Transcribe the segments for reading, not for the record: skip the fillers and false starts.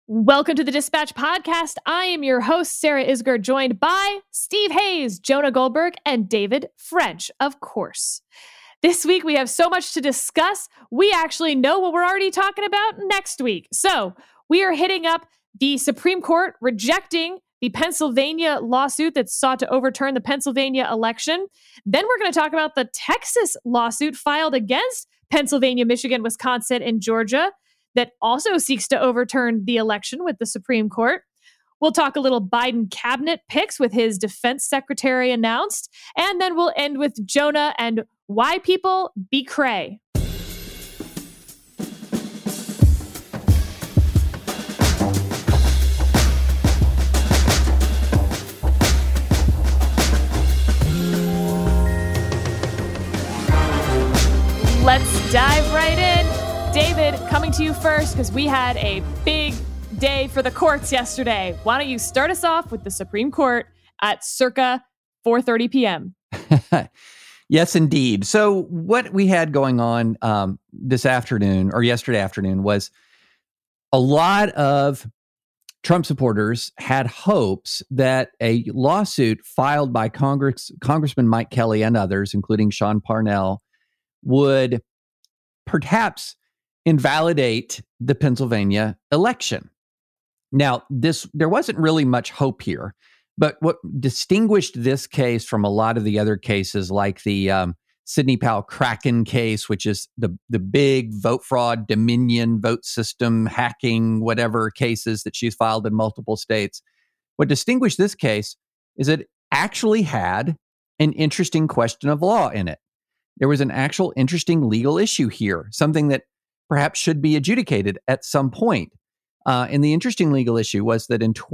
Welcome to the Dispatch Podcast. I am your host, Sarah Isgur, joined by Steve Hayes, Jonah Goldberg, and David French, of course. This week, we have so much to discuss. We actually know what we're already talking about next week. So we are hitting up the Supreme Court rejecting the Pennsylvania lawsuit that sought to overturn the Pennsylvania election. Then we're going to talk about the Texas lawsuit filed against Pennsylvania, Michigan, Wisconsin, and Georgia that also seeks to overturn the election with the Supreme Court. We'll talk a little Biden cabinet picks with his defense secretary announced. And then we'll end with Jonah and why people be cray. Let's dive right in. David, coming to you first because we had a big day for the courts yesterday. Why don't you start us off with the Supreme Court at circa 4:30 p.m.? Yes, indeed. So what we had going on this afternoon or yesterday afternoon was a lot of Trump supporters had hopes that a lawsuit filed by Congressman Mike Kelly and others, including Sean Parnell, would perhaps invalidate the Pennsylvania election. Now, there wasn't really much hope here, but what distinguished this case from a lot of the other cases, like the Sidney Powell Kraken case, which is the big vote fraud, Dominion vote system hacking, whatever cases that she's filed in multiple states. What distinguished this case is it actually had an interesting question of law in it. There was an actual interesting legal issue here, something that perhaps should be adjudicated at some point. And the interesting legal issue was that in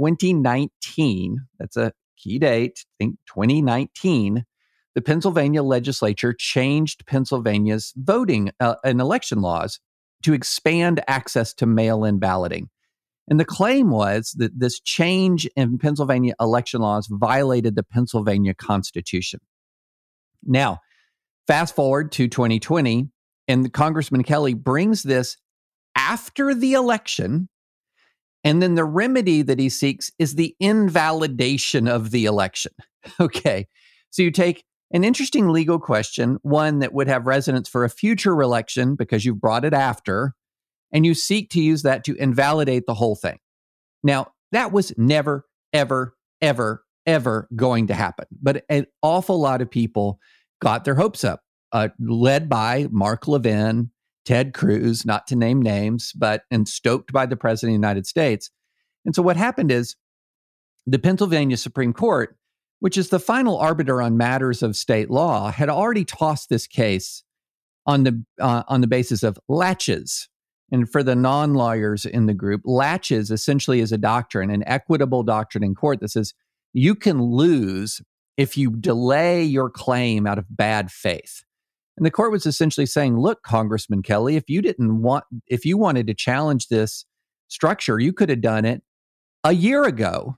2019, that's a key date, I think 2019, the Pennsylvania legislature changed Pennsylvania's voting and election laws to expand access to mail-in balloting. And the claim was that this change in Pennsylvania election laws violated the Pennsylvania Constitution. Now, fast forward to 2020, and Congressman Kelly brings this after the election, and then the remedy that he seeks is the invalidation of the election. Okay, so you take an interesting legal question, one that would have resonance for a future election because you've brought it after, and you seek to use that to invalidate the whole thing. Now, that was never, ever, ever, ever going to happen. But an awful lot of people got their hopes up. Led by Mark Levin, Ted Cruz, not to name names, and stoked by the President of the United States. And so what happened is the Pennsylvania Supreme Court, which is the final arbiter on matters of state law, had already tossed this case on the basis of laches. And for the non-lawyers in the group, laches essentially is a doctrine, an equitable doctrine in court that says you can lose if you delay your claim out of bad faith. And the court was essentially saying, look, Congressman Kelly, if you wanted to challenge this structure, you could have done it a year ago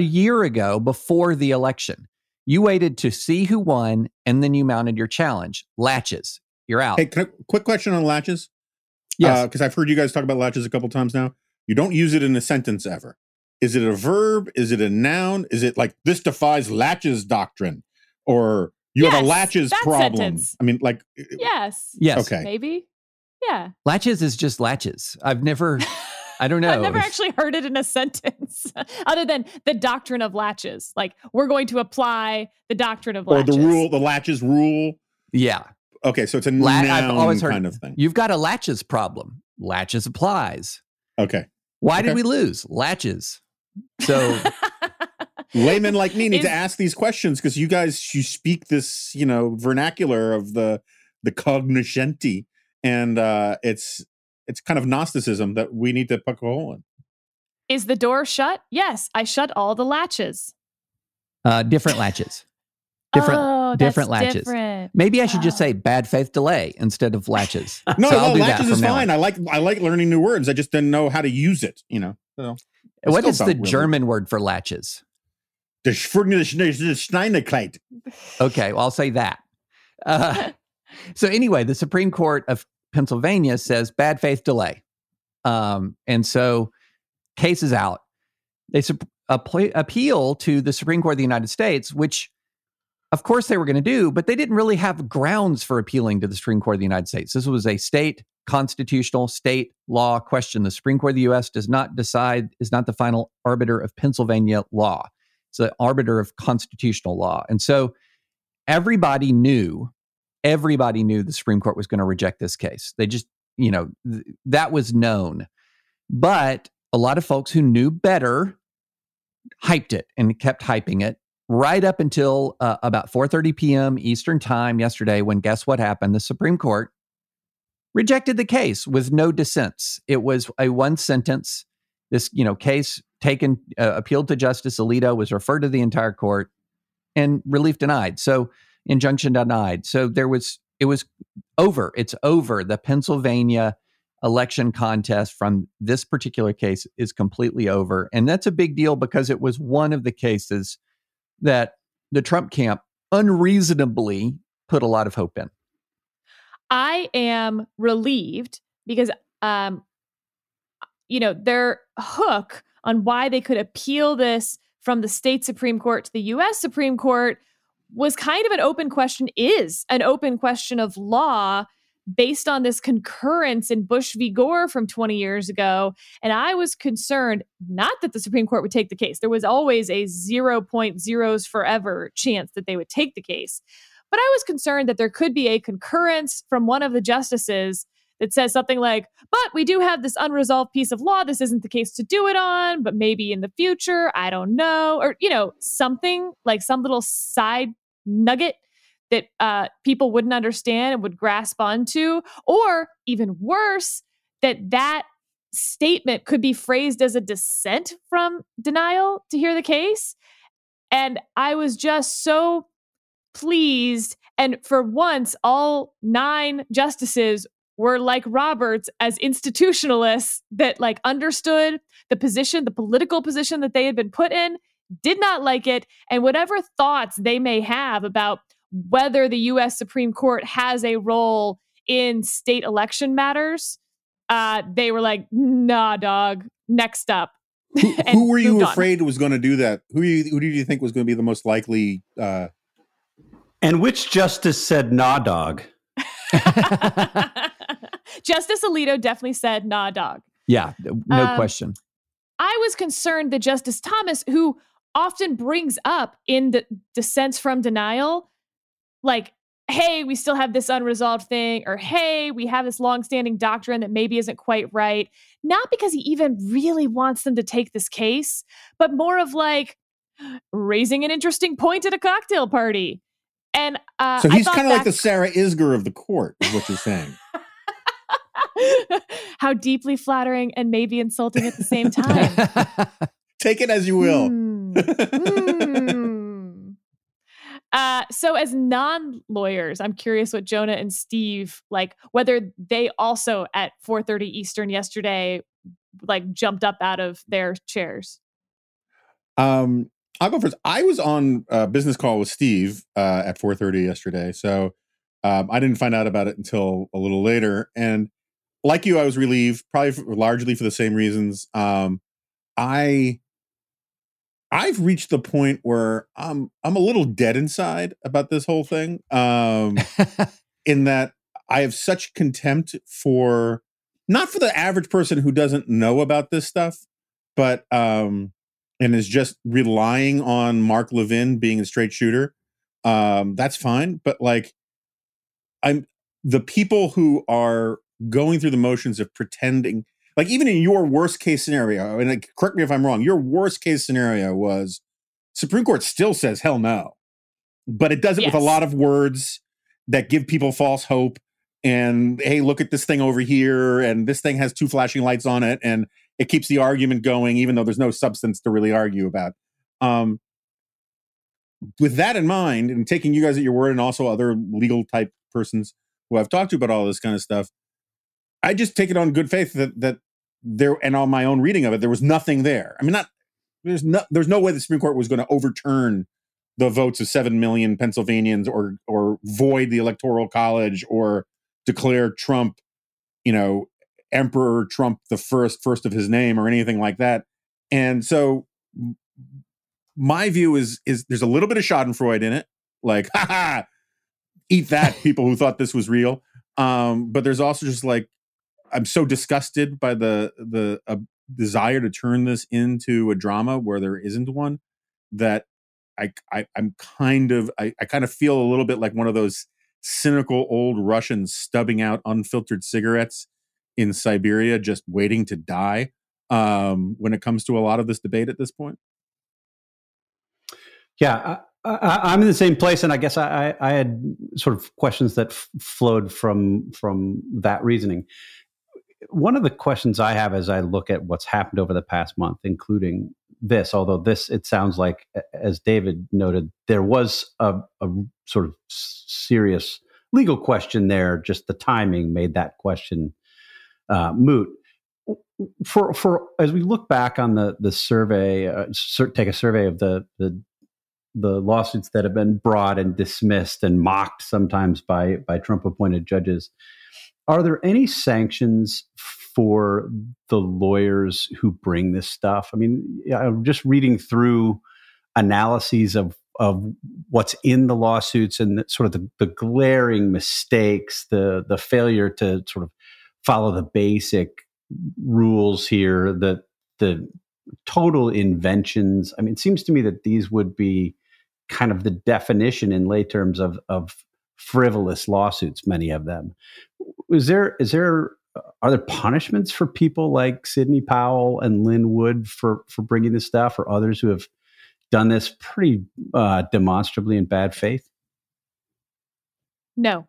before the election. You waited to see who won, and then you mounted your challenge. Laches, you're out. Hey, quick question on laches? Yes. Because I've heard you guys talk about laches a couple times now. You don't use it in a sentence ever. Is it a verb? Is it a noun? Is it like, this defies laches doctrine? Or you have a laches problem? Sentence. I mean, like... Yes. Okay. Maybe. Yeah. Laches is just laches. I don't know. I've never actually heard it in a sentence other than the doctrine of laches. Like, we're going to apply the doctrine of laches. Or the laches rule. Yeah. Okay, so it's a noun I've always heard, kind of thing. You've got a laches problem. Laches applies. Okay. Why did we lose? Laches. So... Laymen like me need to ask these questions because you speak this, vernacular of the cognoscenti, and it's kind of Gnosticism that we need to poke a hole in. Is the door shut? Yes, I shut all the latches. Different latches. Different latches. Different. Maybe I should just say bad faith delay instead of latches. No, so latches is fine. I like learning new words. I just didn't know how to use it. So what is the German word for latches? The Schneiderkleid. Okay, well, I'll say that. So anyway, the Supreme Court of Pennsylvania says bad faith delay. And so case is out. They appeal to the Supreme Court of the United States, which, of course, they were going to do, but they didn't really have grounds for appealing to the Supreme Court of the United States. This was a state constitutional, state law question. The Supreme Court of the U.S. does not decide, is not the final arbiter of Pennsylvania law. It's the arbiter of constitutional law. And so everybody knew the Supreme Court was going to reject this case. They just, that was known. But a lot of folks who knew better hyped it and kept hyping it right up until about 4:30 p.m. Eastern time yesterday, when guess what happened? The Supreme Court rejected the case with no dissents. It was a one sentence. This, case taken, appealed to Justice Alito, was referred to the entire court, and relief denied. So injunction denied. So it was over. It's over. The Pennsylvania election contest from this particular case is completely over. And that's a big deal because it was one of the cases that the Trump camp unreasonably put a lot of hope in. I am relieved because, their hook on why they could appeal this from the state Supreme Court to the U.S. Supreme Court was kind of an open question, is an open question of law based on this concurrence in Bush v. Gore from 20 years ago. And I was concerned, not that the Supreme Court would take the case. There was always a 0.0s forever chance that they would take the case. But I was concerned that there could be a concurrence from one of the justices that says something like, but we do have this unresolved piece of law. This isn't the case to do it on, but maybe in the future, I don't know. Or, something like some little side nugget that people wouldn't understand and would grasp onto. Or even worse, that statement could be phrased as a dissent from denial to hear the case. And I was just so pleased. And for once, all 9 justices were like Roberts as institutionalists that understood the position, the political position that they had been put in, did not like it. And whatever thoughts they may have about whether the U.S. Supreme Court has a role in state election matters, they were like, nah, dog, next up. Who were you afraid was going to do that? Who did you think was going to be the most likely? And which justice said nah, dog? Justice Alito definitely said nah, dog. Yeah, no question. I was concerned that Justice Thomas, who often brings up in the dissents from denial, like, hey, we still have this unresolved thing, or hey, we have this longstanding doctrine that maybe isn't quite right. Not because he even really wants them to take this case, but more of raising an interesting point at a cocktail party. And so he's kind of like the Sarah Isgur of the court, is what you're saying. How deeply flattering and maybe insulting at the same time. Take it as you will. So as non-lawyers, I'm curious what Jonah and Steve, whether they also at 4:30 Eastern yesterday, jumped up out of their chairs. I'll go first. I was on a business call with Steve at 4:30 yesterday. So I didn't find out about it until a little later. And like you, I was relieved, probably largely for the same reasons. I've reached the point where I'm a little dead inside about this whole thing. In that I have such contempt for, not for the average person who doesn't know about this stuff, but and is just relying on Mark Levin being a straight shooter. That's fine. But the people who are going through the motions of pretending, even in your worst case scenario, and correct me if I'm wrong, your worst case scenario was Supreme Court still says hell no, but it does it with a lot of words that give people false hope. And hey, look at this thing over here, and this thing has 2 flashing lights on it, and it keeps the argument going, even though there's no substance to really argue about. With that in mind, and taking you guys at your word, and also other legal type persons who I've talked to about all this kind of stuff, I just take it on good faith that there, and on my own reading of it, there was nothing there. I mean, there's no way the Supreme Court was going to overturn the votes of 7 million Pennsylvanians, or void the Electoral College, or declare Trump, Emperor Trump the first of his name, or anything like that. And so my view is there's a little bit of Schadenfreude in it, like, ha ha, eat that, people who thought this was real. But there's also just like, I'm so disgusted by the desire to turn this into a drama where there isn't one, that I kind of feel a little bit like one of those cynical old Russians stubbing out unfiltered cigarettes in Siberia, just waiting to die. When it comes to a lot of this debate at this point. Yeah, I'm in the same place, and I guess I had sort of questions that flowed from that reasoning. One of the questions I have as I look at what's happened over the past month, including this, although this, it sounds like, as David noted, there was a sort of serious legal question there. Just the timing made that question moot. For as we look back on the survey, take a survey of the lawsuits that have been brought and dismissed and mocked sometimes by Trump appointed judges, are there any sanctions for the lawyers who bring this stuff? I mean, I'm just reading through analyses of what's in the lawsuits and sort of the glaring mistakes, the failure to sort of follow the basic rules here, the total inventions. I mean, it seems to me that these would be kind of the definition in lay terms of frivolous lawsuits, many of them. Are there punishments for people like Sidney Powell and Lin Wood for bringing this stuff, or others who have done this pretty demonstrably in bad faith? No.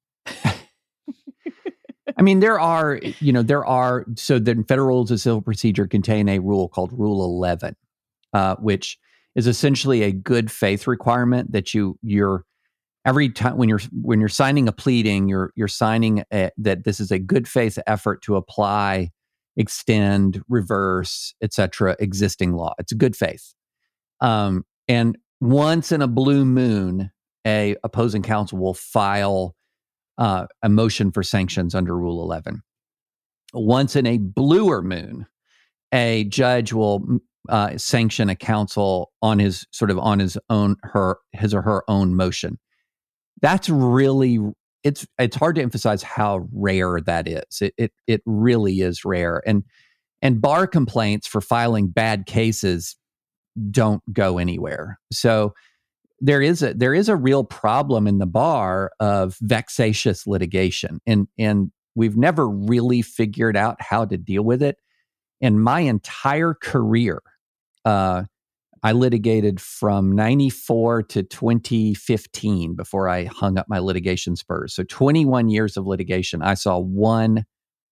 I mean, there are, so the Federal Rules of Civil Procedure contain a rule called Rule 11, which is essentially a good faith requirement that you're every time when you're signing a pleading, you're signing that this is a good faith effort to apply, extend, reverse, etc. existing law. It's a good faith. And once in a blue moon, a opposing counsel will file a motion for sanctions under Rule 11. Once in a bluer moon, a judge will sanction a counsel on his or her own motion. That's really, it's hard to emphasize how rare that is. It really is rare. And bar complaints for filing bad cases don't go anywhere. So there is a real problem in the bar of vexatious litigation, and we've never really figured out how to deal with it. In my entire career, I litigated from 94 to 2015 before I hung up my litigation spurs. So 21 years of litigation, I saw one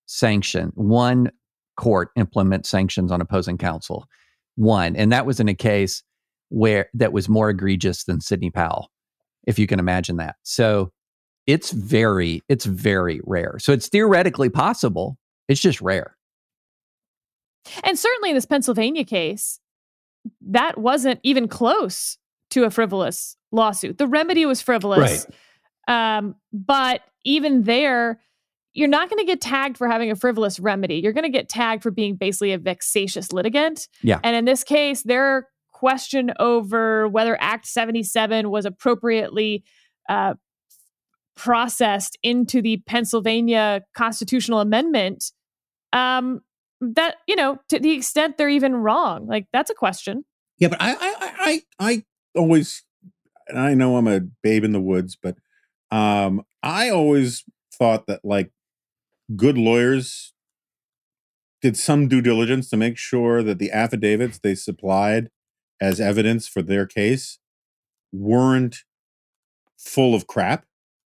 court implement sanctions on opposing counsel. One, and that was in a case that was more egregious than Sidney Powell, if you can imagine that. So it's very rare. So it's theoretically possible. It's just rare. And certainly in this Pennsylvania case, that wasn't even close to a frivolous lawsuit. The remedy was frivolous. Right. But even there, you're not going to get tagged for having a frivolous remedy. You're going to get tagged for being basically a vexatious litigant. Yeah. And in this case, their question over whether Act 77 was appropriately processed into the Pennsylvania constitutional amendment, that, to the extent they're even wrong, like, that's a question. Yeah, but I always, and I know I'm a babe in the woods, but I always thought that, like, good lawyers did some due diligence to make sure that the affidavits they supplied as evidence for their case weren't full of crap.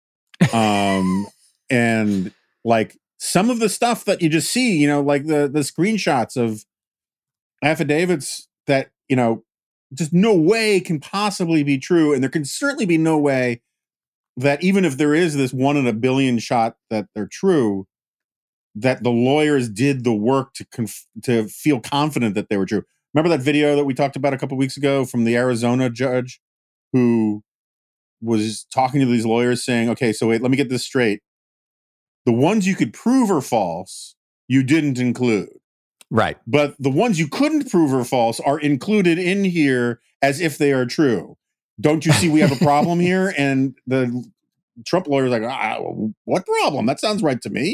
And like some of the stuff that you just see, like the screenshots of affidavits that, just no way can possibly be true. And there can certainly be no way that even if there is this 1 in a billion shot that they're true, that the lawyers did the work to feel confident that they were true. Remember that video that we talked about a couple of weeks ago from the Arizona judge who was talking to these lawyers saying, okay, so wait, let me get this straight. The ones you could prove are false, you didn't include. Right. But the ones you couldn't prove are false are included in here as if they are true. Don't you see we have a problem here? And the Trump lawyer's like, what problem? That sounds right to me,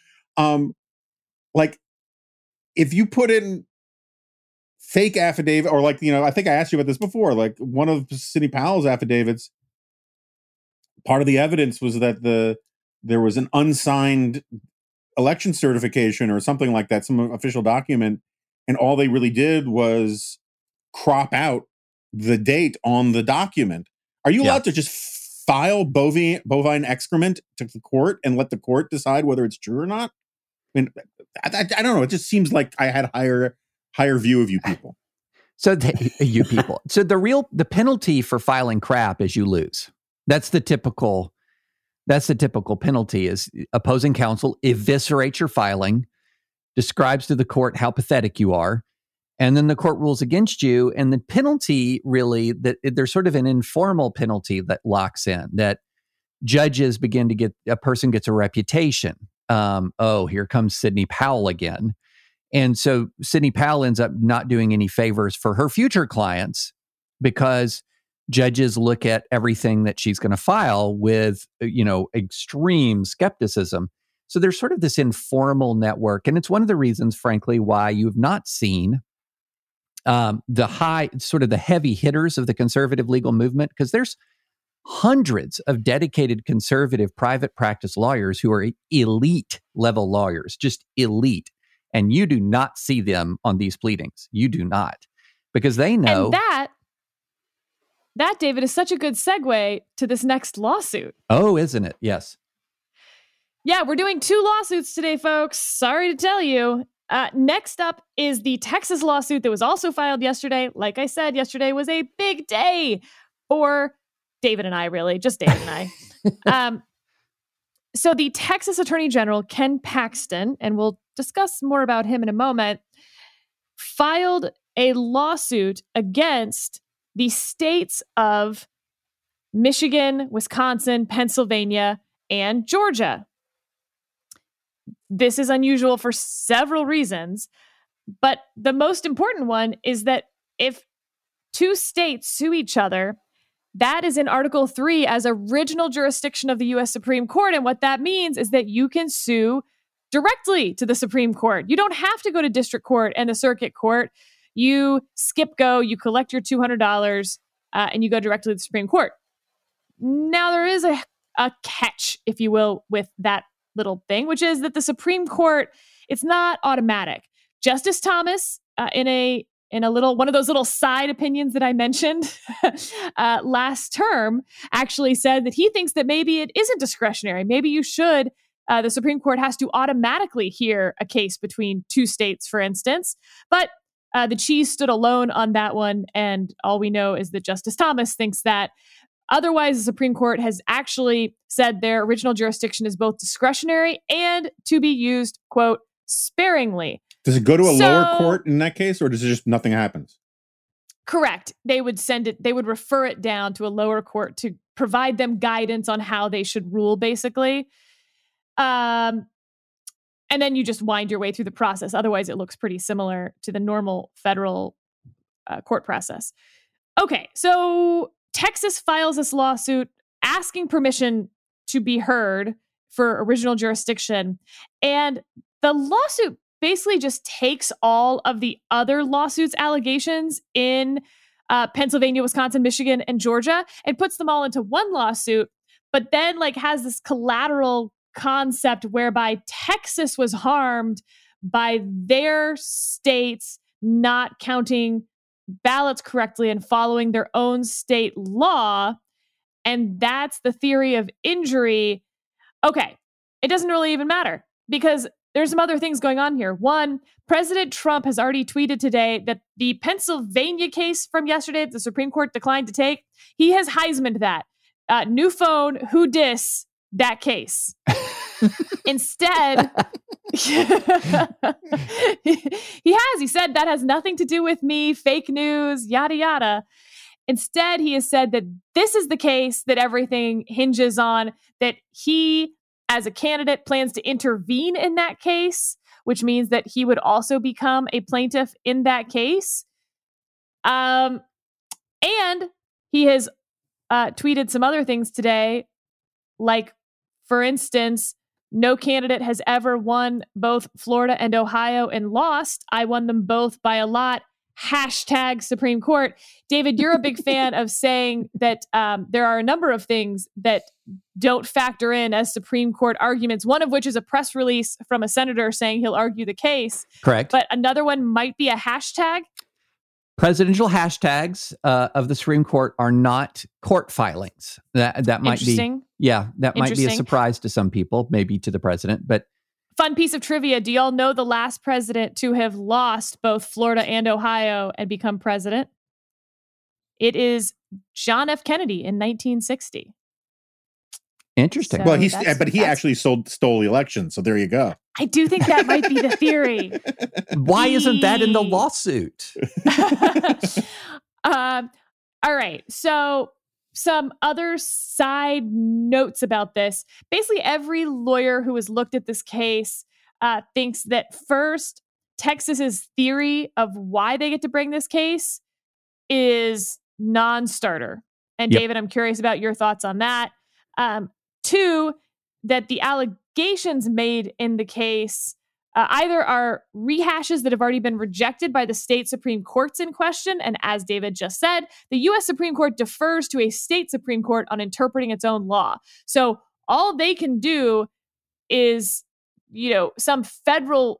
like if you put in fake affidavit or like, I think I asked you about this before, like one of Sidney Powell's affidavits, part of the evidence was that there was an unsigned election certification or something like that, some official document. And all they really did was crop out the date on the document. Are you allowed to just file bovine excrement to the court and let the court decide whether it's true or not? I mean, I don't know. It just seems like I had higher view of you people. So you people. So the penalty for filing crap is you lose. That's the typical penalty is opposing counsel eviscerates your filing, describes to the court how pathetic you are, and then the court rules against you. And the penalty really, that there's sort of an informal penalty that locks in, that judges begin to get, a person gets a reputation. Here comes Sidney Powell again. And so Sidney Powell ends up not doing any favors for her future clients because judges look at everything that she's going to file with, extreme skepticism. So there's sort of this informal network. And it's one of the reasons, frankly, why you've not seen the heavy hitters of the conservative legal movement, because there's hundreds of dedicated conservative private practice lawyers who are elite level lawyers, just elite. And you do not see them on these pleadings. You do not, because they know. And that, David, is such a good segue to this next lawsuit. Oh, isn't it? Yes. Yeah, we're doing 2 lawsuits today, folks. Sorry to tell you. Next up is the Texas lawsuit that was also filed yesterday. Like I said, yesterday was a big day for David and I, really. Just David and I. So the Texas Attorney General, Ken Paxton, and we'll discuss more about him in a moment, filed a lawsuit against the states of Michigan, Wisconsin, Pennsylvania, and Georgia. This is unusual for several reasons, but the most important one is that if 2 states sue each other, that is in Article 3 as original jurisdiction of the U.S. Supreme Court. And what that means is that you can sue directly to the Supreme Court. You don't have to go to district court and the circuit court. You go, you collect your $200, and you go directly to the Supreme Court. Now, there is a catch, if you will, with that little thing, which is that the Supreme Court, it's not automatic. Justice Thomas, in a little one of those little side opinions that I mentioned last term, actually said that he thinks that maybe it isn't discretionary. Maybe the Supreme Court has to automatically hear a case between 2 states, for instance. But the Chiefs stood alone on that one, and all we know is that Justice Thomas thinks that. Otherwise, the Supreme Court has actually said their original jurisdiction is both discretionary and to be used, quote, sparingly. Does it go to a lower court in that case, or does it just nothing happens? Correct. They would refer it down to a lower court to provide them guidance on how they should rule, basically. And then you just wind your way through the process. Otherwise, it looks pretty similar to the normal federal court process. Okay, so Texas files this lawsuit asking permission to be heard for original jurisdiction. And the lawsuit basically just takes all of the other lawsuits allegations in Pennsylvania, Wisconsin, Michigan, and Georgia and puts them all into one lawsuit, but then has this collateral concept whereby Texas was harmed by their states not counting ballots correctly and following their own state law. And that's the theory of injury. Okay, it doesn't really even matter because there's some other things going on here. One, President Trump has already tweeted today that the Pennsylvania case from yesterday that the Supreme Court declined to take, he has Heisman'd that. New phone, who dis that case? Instead, he said that has nothing to do with me, fake news, yada, yada. Instead, he has said that this is the case that everything hinges on, that he, as a candidate, plans to intervene in that case, which means that he would also become a plaintiff in that case. And he has tweeted some other things today, like, for instance, no candidate has ever won both Florida and Ohio and lost. I won them both by a lot. Hashtag Supreme Court. David, you're a big fan of saying that there are a number of things that don't factor in as Supreme Court arguments, one of which is a press release from a senator saying he'll argue the case. Correct. But another one might be a hashtag. Presidential hashtags of the Supreme Court are not court filings. That might be, that might be a surprise to some people, maybe to the president. But fun piece of trivia: do y'all know the last president to have lost both Florida and Ohio and become president? It is John F. Kennedy in 1960. Interesting. So well, he actually stole the election. So there you go. I do think that might be the theory. Why isn't that in the lawsuit? All right. So some other side notes about this. Basically, every lawyer who has looked at this case thinks that first, Texas's theory of why they get to bring this case is non-starter. And David, I'm curious about your thoughts on that. Two, that the allegations made in the case either are rehashes that have already been rejected by the state Supreme Courts in question. And as David just said, the U.S. Supreme Court defers to a state Supreme Court on interpreting its own law. So all they can do is, some federal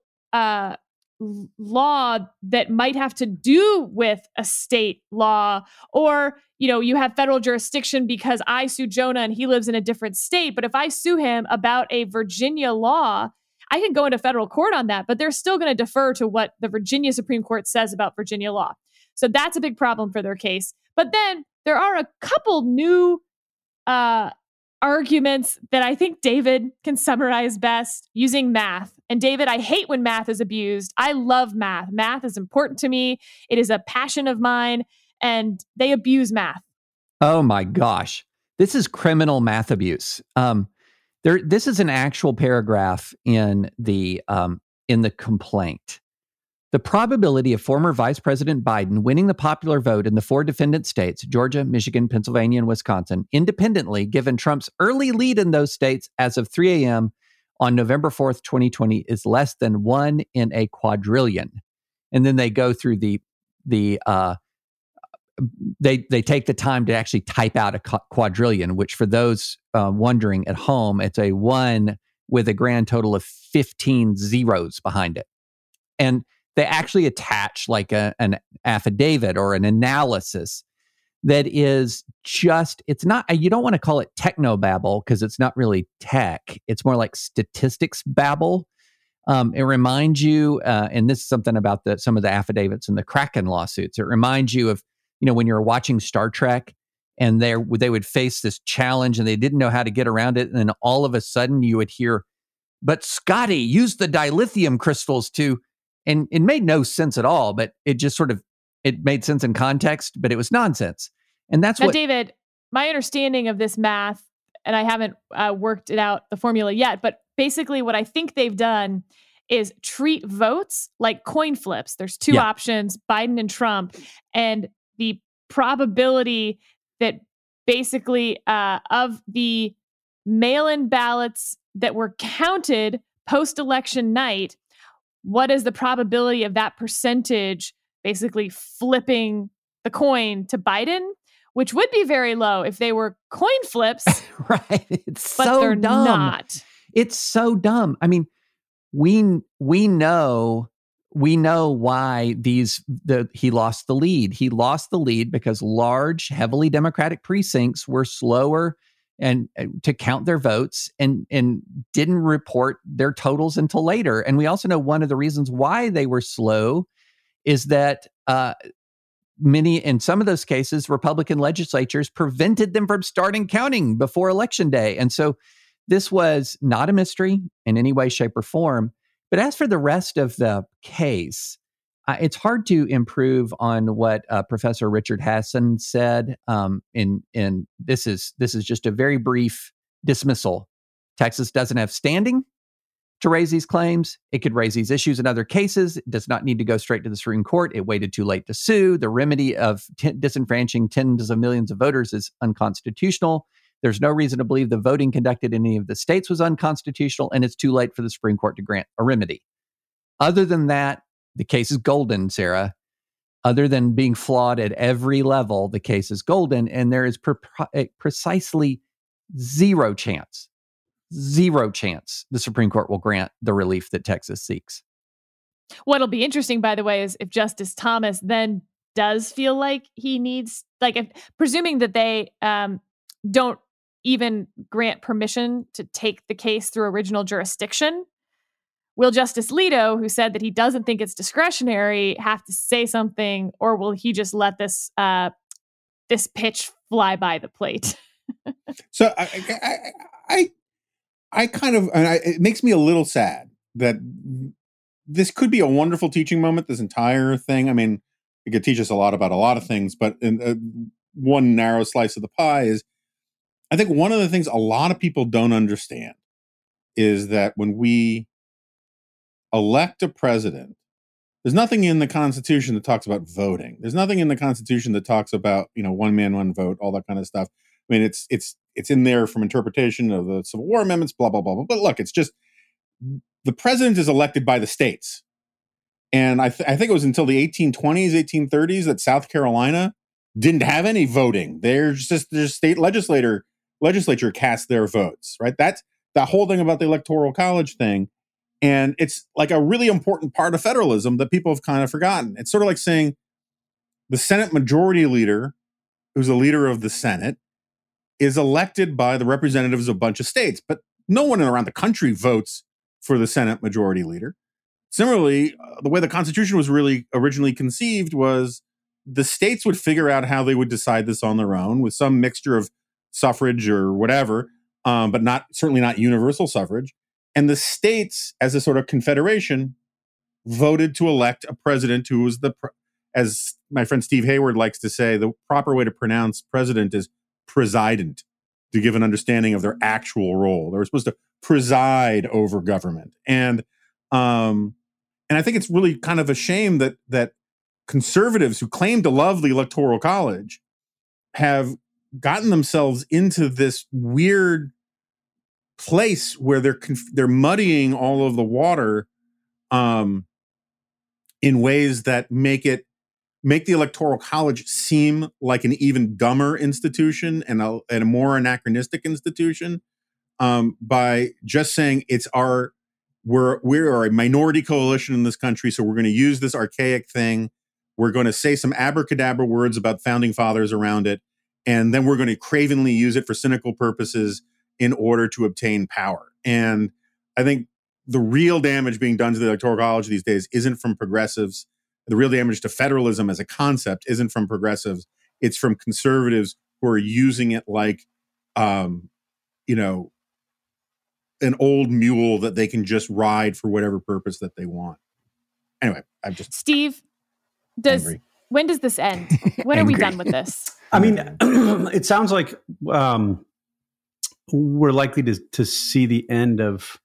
law that might have to do with a state law, or, you have federal jurisdiction because I sue Jonah and he lives in a different state. But if I sue him about a Virginia law, I can go into federal court on that, but they're still going to defer to what the Virginia Supreme Court says about Virginia law. So that's a big problem for their case. But then there are a couple new arguments that I think David can summarize best using math. And David, I hate when math is abused. I love math. Math is important to me. It is a passion of mine, and they abuse math. Oh my gosh. This is criminal math abuse. This is an actual paragraph in the complaint. The probability of former Vice President Biden winning the popular vote in the 4 defendant states, Georgia, Michigan, Pennsylvania, and Wisconsin, independently, given Trump's early lead in those states as of 3 a.m. on November 4th, 2020, is less than 1 in a quadrillion. And then they go through they take the time to actually type out a quadrillion, which for those wondering at home, it's a 1 with a grand total of 15 zeros behind it. And they actually attach like an affidavit or an analysis that is just, it's not, you don't want to call it technobabble because it's not really tech. It's more like statistics babble. It reminds you, and this is something about some of the affidavits in the Kraken lawsuits. It reminds you of, when you're watching Star Trek and they would face this challenge and they didn't know how to get around it. And then all of a sudden you would hear, but Scotty used the dilithium crystals to, and it made no sense at all, but it just it made sense in context, but it was nonsense. And that's what David, my understanding of this math, and I haven't worked it out, the formula yet, but basically what I think they've done is treat votes like coin flips. There's 2 options, Biden and Trump, and the probability that basically of the mail-in ballots that were counted post-election night, what is the probability of that percentage basically flipping the coin to Biden, which would be very low if they were coin flips. Right. It's but so they're dumb. Not. It's so dumb. I mean, we know why he lost the lead. He lost the lead because large, heavily Democratic precincts were slower and to count their votes and didn't report their totals until later. And we also know one of the reasons why they were slow is that in some of those cases, Republican legislatures prevented them from starting counting before Election Day. And so this was not a mystery in any way, shape, or form. But as for the rest of the case, it's hard to improve on what Professor Richard Hassan said. In this is just a very brief dismissal. Texas doesn't have standing. to raise these claims. It could raise these issues in other cases. It does not need to go straight to the Supreme Court. It waited too late to sue. The remedy of disenfranchising tens of millions of voters is unconstitutional. There's no reason to believe the voting conducted in any of the states was unconstitutional, and it's too late for the Supreme Court to grant a remedy. Other than that, the case is golden, Sarah. Other than being flawed at every level, the case is golden, and there is precisely zero chance the Supreme Court will grant the relief that Texas seeks. What'll be interesting, by the way, is if Justice Thomas then does feel like he needs, like, if, presuming that they don't even grant permission to take the case through original jurisdiction, will Justice Alito, who said that he doesn't think it's discretionary, have to say something, or will he just let this this pitch fly by the plate? So I kind of, it makes me a little sad that this could be a wonderful teaching moment, this entire thing. I mean, it could teach us a lot about a lot of things, but one narrow slice of the pie is, I think one of the things a lot of people don't understand is that when we elect a president, there's nothing in the Constitution that talks about voting. There's nothing in the Constitution that talks about, one man, one vote, all that kind of stuff. I mean, it's in there from interpretation of the Civil War amendments, blah, blah, blah, blah. But look, it's just the president is elected by the states. And I think it was until the 1820s, 1830s that South Carolina didn't have any voting. Their state legislature cast their votes, right? That's the whole thing about the Electoral College thing. And it's like a really important part of federalism that people have kind of forgotten. It's sort of like saying the Senate Majority Leader, who's a leader of the Senate, is elected by the representatives of a bunch of states, but no one around the country votes for the Senate Majority Leader. Similarly, the way the Constitution was really originally conceived was the states would figure out how they would decide this on their own with some mixture of suffrage or whatever, but certainly not universal suffrage. And the states, as a sort of confederation, voted to elect a president who was as my friend Steve Hayward likes to say, the proper way to pronounce president is president, to give an understanding of their actual role. They were supposed to preside over government. And I think it's really kind of a shame that conservatives who claim to love the Electoral College have gotten themselves into this weird place where they're muddying all of the water in ways that make the Electoral College seem like an even dumber institution and a more anachronistic institution by just saying we're a minority coalition in this country, so we're going to use this archaic thing. We're going to say some abracadabra words about founding fathers around it, and then we're going to cravenly use it for cynical purposes in order to obtain power. And I think the real damage being done to the Electoral College these days isn't from progressives. The real damage to federalism as a concept isn't from progressives. It's from conservatives who are using it like, an old mule that they can just ride for whatever purpose that they want. Anyway, I'm just Steve. When does this end? When are we done with this? I mean, it sounds like we're likely to see the end of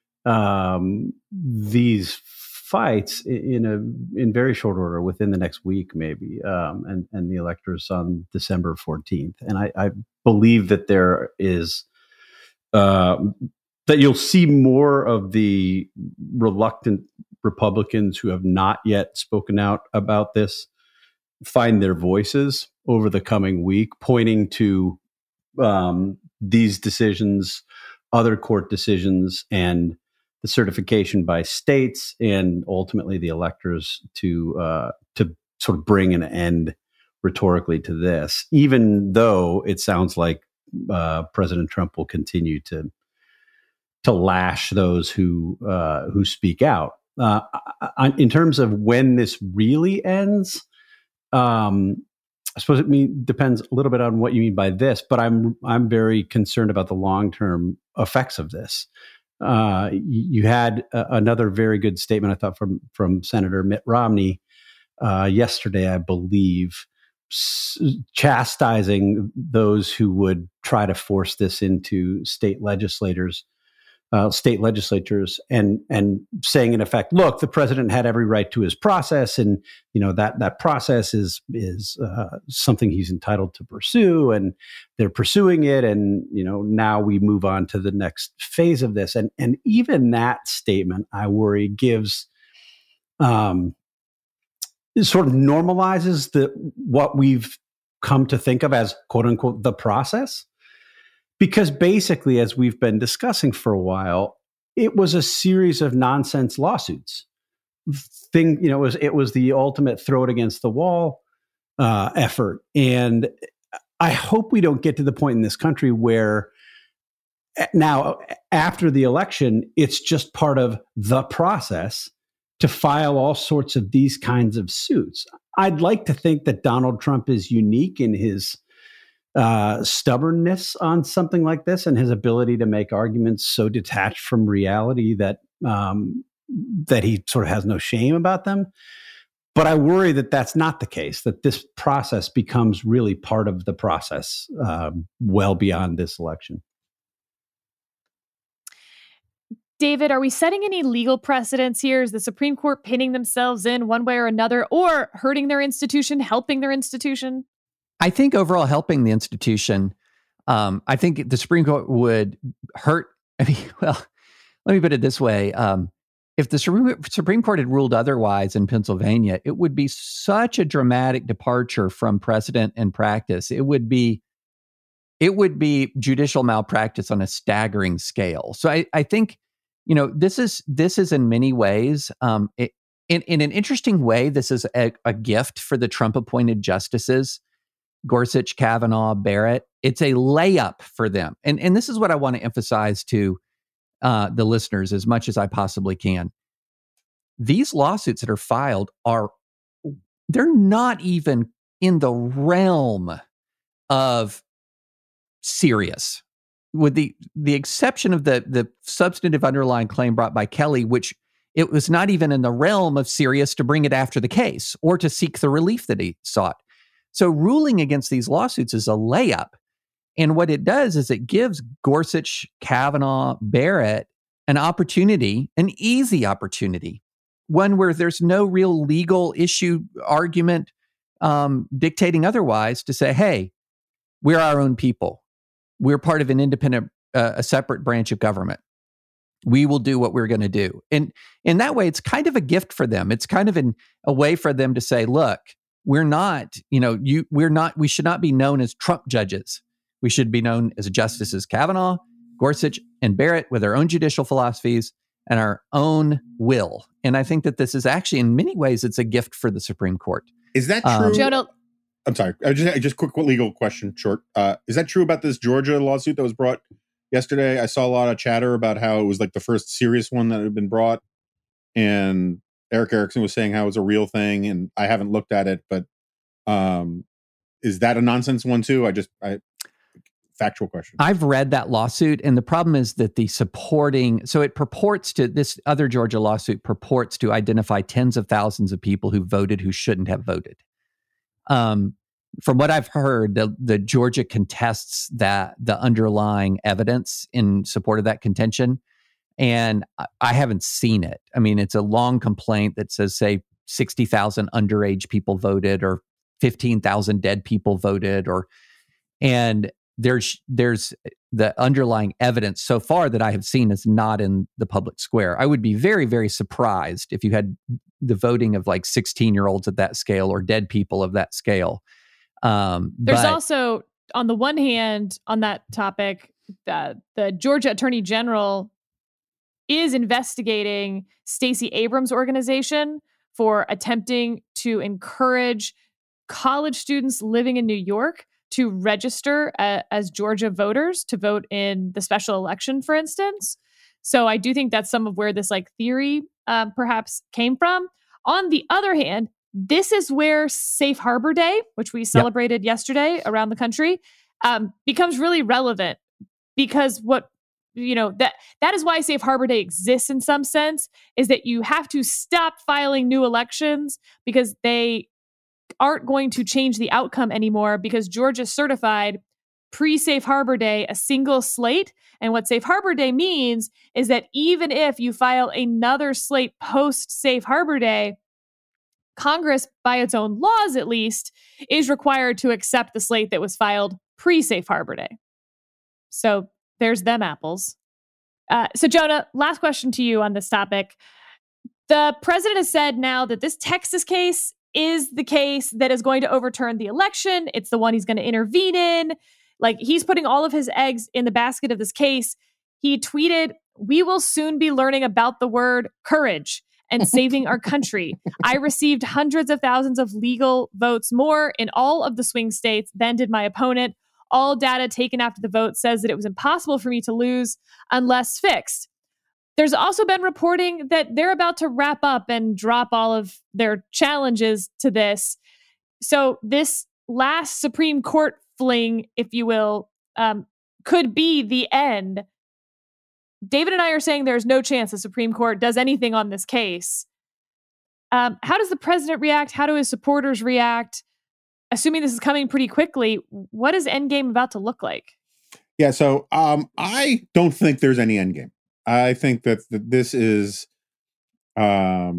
these fights in very short order, within the next week, maybe, and the electors on December 14th. And I believe that there is that you'll see more of the reluctant Republicans who have not yet spoken out about this find their voices over the coming week, pointing to these decisions, other court decisions, and the certification by states, and ultimately the electors to sort of bring an end rhetorically to this, even though it sounds like President Trump will continue to lash those who speak out. In terms of when this really ends, I suppose it depends a little bit on what you mean by this, but I'm very concerned about the long-term effects of this. You had another very good statement, I thought, from Senator Mitt Romney yesterday, I believe, chastising those who would try to force this into state legislators state legislatures and saying in effect, look, the president had every right to his process, and that process is something he's entitled to pursue, and they're pursuing it, and now we move on to the next phase of this, and even that statement, I worry, gives sort of normalizes what we've come to think of as quote unquote the process. Because basically, as we've been discussing for a while, it was a series of nonsense lawsuits. It was the ultimate throw it against the wall effort. And I hope we don't get to the point in this country where now, after the election, it's just part of the process to file all sorts of these kinds of suits. I'd like to think that Donald Trump is unique in his stubbornness on something like this, and his ability to make arguments so detached from reality that he sort of has no shame about them. But I worry that that's not the case, that this process becomes really part of the process well beyond this election. David, are we setting any legal precedents here? Is the Supreme Court pinning themselves in one way or another, or hurting their institution, helping their institution? I think overall helping the institution, I think the Supreme Court would hurt. Well, let me put it this way. If the Supreme Court had ruled otherwise in Pennsylvania, it would be such a dramatic departure from precedent and practice. It would be judicial malpractice on a staggering scale. So I think, this is in many ways, in an interesting way, this is a gift for the Trump-appointed justices. Gorsuch, Kavanaugh, Barrett. It's a layup for them. And this is what I want to emphasize to the listeners as much as I possibly can. These lawsuits that are filed they're not even in the realm of serious, with the exception of the substantive underlying claim brought by Kelly, which it was not even in the realm of serious to bring it after the case or to seek the relief that he sought. So ruling against these lawsuits is a layup. And what it does is it gives Gorsuch, Kavanaugh, Barrett an opportunity, an easy opportunity, one where there's no real legal issue argument dictating otherwise, to say, hey, we're our own people. We're part of an independent, a separate branch of government. We will do what we're going to do. And in that way, it's kind of a gift for them. It's kind of a way for them to say, look, we should not be known as Trump judges. We should be known as Justices Kavanaugh, Gorsuch, and Barrett, with our own judicial philosophies and our own will. And I think that this is actually, in many ways, it's a gift for the Supreme Court. Is that true? Jonah, I'm sorry. Just quick legal question, short. Is that true about this Georgia lawsuit that was brought yesterday? I saw a lot of chatter about how it was like the first serious one that had been brought, and Eric Erickson was saying how it was a real thing, and I haven't looked at it, but is that a nonsense one too? Factual question. I've read that lawsuit, and the problem is that this other Georgia lawsuit purports to identify tens of thousands of people who voted who shouldn't have voted. From what I've heard, the Georgia contests that the underlying evidence in support of that contention. And I haven't seen it. I mean, it's a long complaint that says, say, 60,000 underage people voted, or 15,000 dead people voted, and there's the underlying evidence so far that I have seen is not in the public square. I would be very, very surprised if you had the voting of like 16-year-olds at that scale, or dead people of that scale. There's also, on the one hand, on that topic, the Georgia Attorney General is investigating Stacey Abrams' organization for attempting to encourage college students living in New York to register as Georgia voters to vote in the special election, for instance. So I do think that's some of where this theory perhaps came from. On the other hand, this is where Safe Harbor Day, which we celebrated yesterday around the country, becomes really relevant, because that is why Safe Harbor Day exists in some sense, is that you have to stop filing new elections because they aren't going to change the outcome anymore, because Georgia certified pre-Safe Harbor Day a single slate. And what Safe Harbor Day means is that even if you file another slate post-Safe Harbor Day, Congress, by its own laws at least, is required to accept the slate that was filed pre-Safe Harbor Day. So there's them apples. So Jonah, last question to you on this topic. The president has said now that this Texas case is the case that is going to overturn the election. It's the one he's going to intervene in. Like, he's putting all of his eggs in the basket of this case. He tweeted, "We will soon be learning about the word courage and saving our country. I received hundreds of thousands of legal votes more in all of the swing states than did my opponent. All data taken after the vote says that it was impossible for me to lose unless fixed." There's also been reporting that they're about to wrap up and drop all of their challenges to this. So this last Supreme Court fling, if you will, could be the end. David and I are saying there's no chance the Supreme Court does anything on this case. How does the president react? How do his supporters react? Assuming this is coming pretty quickly, what is endgame about to look like? Yeah, so I don't think there's any endgame. I think that this is, not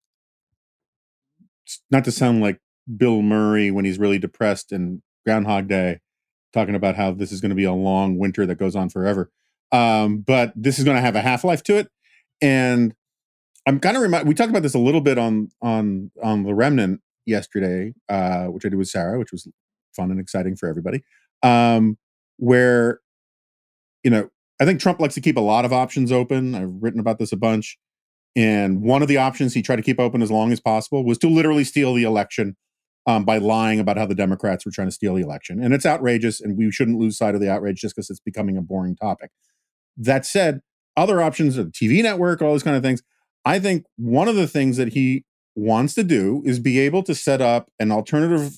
to sound like Bill Murray when he's really depressed in Groundhog Day, talking about how this is going to be a long winter that goes on forever. But this is going to have a half-life to it. And I'm kind of we talked about this a little bit on The Remnant yesterday, which I did with Sarah, which was fun and exciting for everybody. Where, I think Trump likes to keep a lot of options open. I've written about this a bunch. And one of the options he tried to keep open as long as possible was to literally steal the election by lying about how the Democrats were trying to steal the election. And it's outrageous, and we shouldn't lose sight of the outrage just because it's becoming a boring topic. That said, other options are the TV network, all those kind of things. I think one of the things that he wants to do is be able to set up an alternative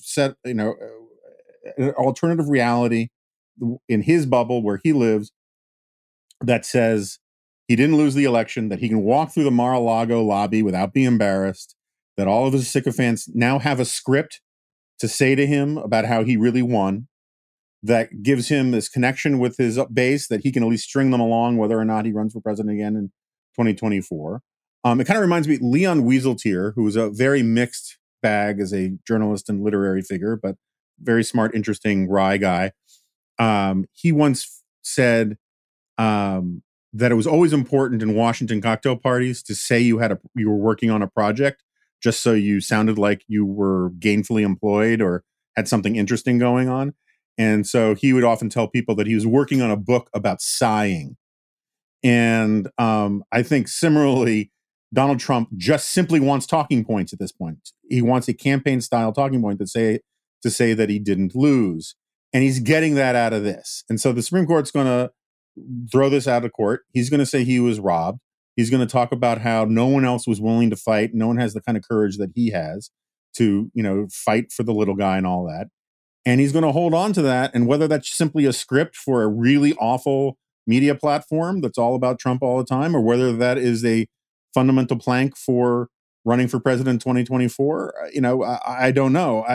alternative reality in his bubble where he lives that says he didn't lose the election, that he can walk through the Mar-a-Lago lobby without being embarrassed, that all of his sycophants now have a script to say to him about how he really won, that gives him this connection with his base that he can at least string them along whether or not he runs for president again in 2024. It kind of reminds me, Leon Wieseltier, who was a very mixed bag as a journalist and literary figure, but very smart, interesting, wry guy. He once said that it was always important in Washington cocktail parties to say you were working on a project just so you sounded like you were gainfully employed or had something interesting going on. And so he would often tell people that he was working on a book about sighing. And I think similarly, Donald Trump just simply wants talking points at this point. He wants a campaign-style talking point to say that he didn't lose. And he's getting that out of this. And so the Supreme Court's going to throw this out of court. He's going to say he was robbed. He's going to talk about how no one else was willing to fight. No one has the kind of courage that he has to, fight for the little guy and all that. And he's going to hold on to that. And whether that's simply a script for a really awful media platform that's all about Trump all the time, or whether that is a fundamental plank for running for president in 2024, I don't know.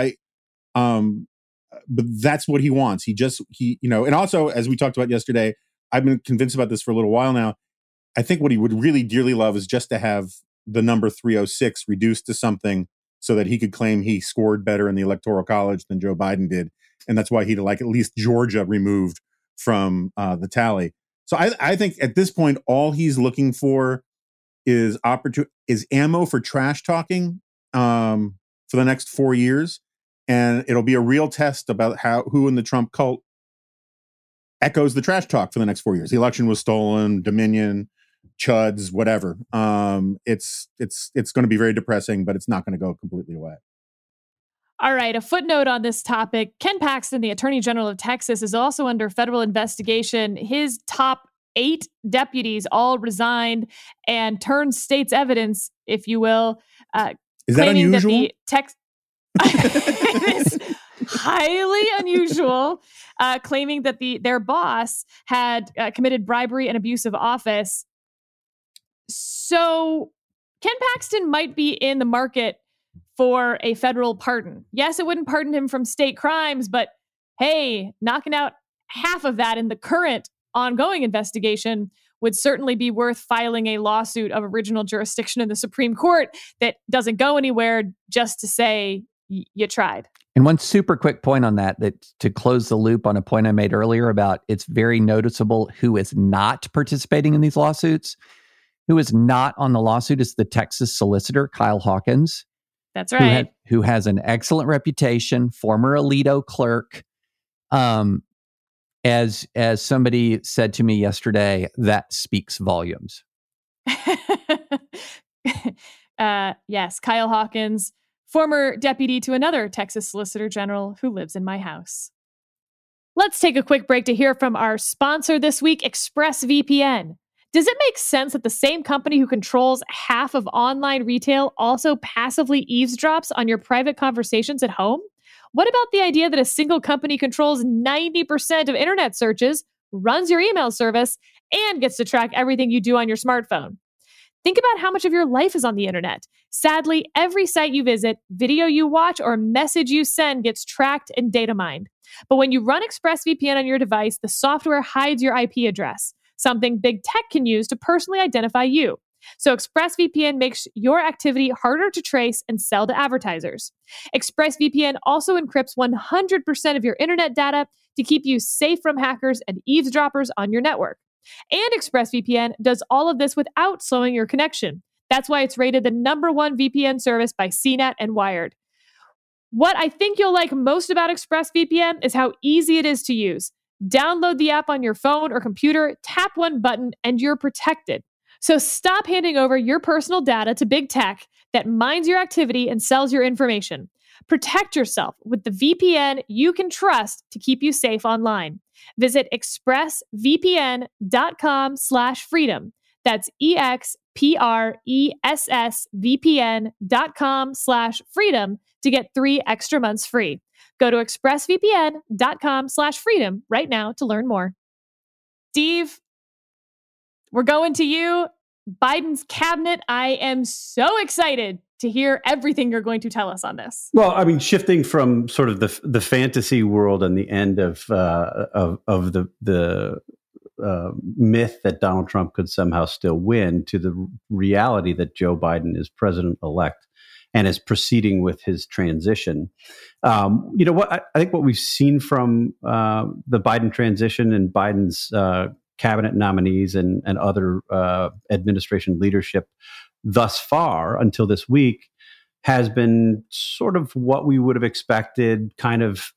But that's what he wants. And also, as we talked about yesterday, I've been convinced about this for a little while now. I think what he would really dearly love is just to have the number 306 reduced to something so that he could claim he scored better in the Electoral College than Joe Biden did. And that's why he'd like at least Georgia removed from the tally. So I think at this point, all he's looking for is ammo for trash talking for the next 4 years. And it'll be a real test about who in the Trump cult echoes the trash talk for the next 4 years. The election was stolen, Dominion, chuds, whatever. It's going to be very depressing, but it's not going to go completely away. All right, a footnote on this topic. Ken Paxton, the Attorney General of Texas, is also under federal investigation. His top 8 deputies all resigned and turned state's evidence, if you will. Is that unusual? It is highly unusual, claiming that their boss had committed bribery and abuse of office. So Ken Paxton might be in the market for a federal pardon. Yes, it wouldn't pardon him from state crimes, but hey, knocking out half of that in the current ongoing investigation would certainly be worth filing a lawsuit of original jurisdiction in the Supreme Court that doesn't go anywhere just to say you tried. And one super quick point on that to close the loop on a point I made earlier about it's very noticeable who is not participating in these lawsuits. Who is not on the lawsuit is the Texas solicitor, Kyle Hawkins. That's right. Who has an excellent reputation, former Alito clerk. As somebody said to me yesterday, that speaks volumes. Yes, Kyle Hawkins, former deputy to another Texas Solicitor General who lives in my house. Let's take a quick break to hear from our sponsor this week, ExpressVPN. Does it make sense that the same company who controls half of online retail also passively eavesdrops on your private conversations at home? What about the idea that a single company controls 90% of internet searches, runs your email service, and gets to track everything you do on your smartphone? Think about how much of your life is on the internet. Sadly, every site you visit, video you watch, or message you send gets tracked and data mined. But when you run ExpressVPN on your device, the software hides your IP address, something big tech can use to personally identify you. So ExpressVPN makes your activity harder to trace and sell to advertisers. ExpressVPN also encrypts 100% of your internet data to keep you safe from hackers and eavesdroppers on your network. And ExpressVPN does all of this without slowing your connection. That's why it's rated the #1 VPN service by CNET and Wired. What I think you'll like most about ExpressVPN is how easy it is to use. Download the app on your phone or computer, tap one button, and you're protected. So stop handing over your personal data to big tech that mines your activity and sells your information. Protect yourself with the VPN you can trust to keep you safe online. Visit expressvpn.com/freedom. That's expressvpn.com/freedom to get 3 extra months free. Go to expressvpn.com/freedom right now to learn more. Steve, we're going to you. Biden's cabinet. I am so excited to hear everything you're going to tell us on this. Well, I mean, shifting from sort of the fantasy world and the end of the myth that Donald Trump could somehow still win to the reality that Joe Biden is president-elect and is proceeding with his transition. You know what? I think what we've seen from the Biden transition and Biden's cabinet nominees and other administration leadership thus far until this week has been sort of what we would have expected, kind of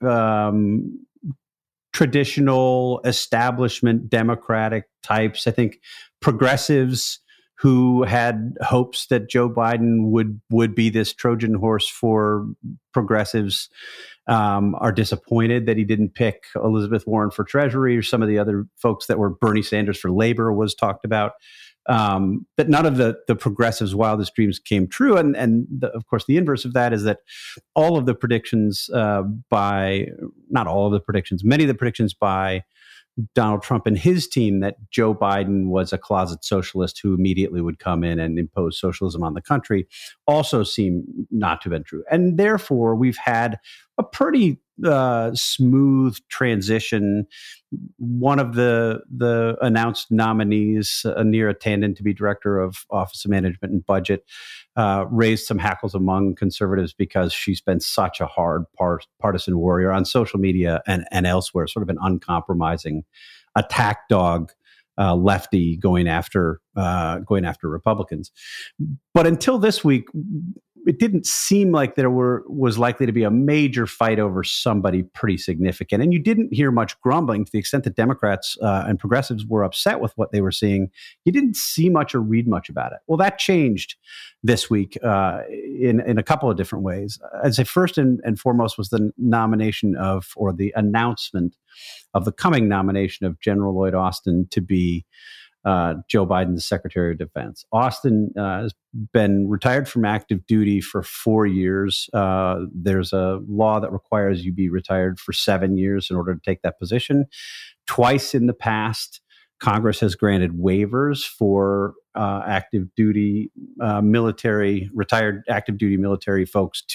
traditional establishment Democratic types. I think progressives who had hopes that Joe Biden would be this Trojan horse for progressives are disappointed that he didn't pick Elizabeth Warren for Treasury or some of the other folks that were Bernie Sanders for Labor was talked about. But none of the progressives' wildest dreams came true. And of course, the inverse of that is that all of the predictions many of the predictions by Donald Trump and his team that Joe Biden was a closet socialist who immediately would come in and impose socialism on the country also seem not to have been true. And therefore, we've had a pretty smooth transition. One of the announced nominees, Neera Tanden, to be director of Office of Management and Budget, raised some hackles among conservatives because she's been such a hard partisan warrior on social media and elsewhere, sort of an uncompromising attack dog. Lefty going after Republicans. But until this week, it didn't seem like there was likely to be a major fight over somebody pretty significant. And you didn't hear much grumbling to the extent that Democrats and progressives were upset with what they were seeing. You didn't see much or read much about it. Well, that changed this week in a couple of different ways. I'd say first and foremost was the nomination or the announcement of the coming nomination of General Lloyd Austin to be Joe Biden's Secretary of Defense. Austin has been retired from active duty for 4 years. There's a law that requires you be retired for 7 years in order to take that position. Twice in the past, Congress has granted waivers for retired active duty military folks to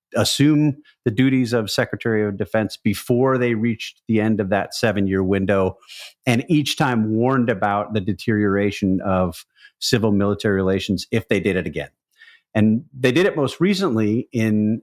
assume the duties of Secretary of Defense before they reached the end of that 7-year window, and each time warned about the deterioration of civil-military relations if they did it again. And they did it most recently in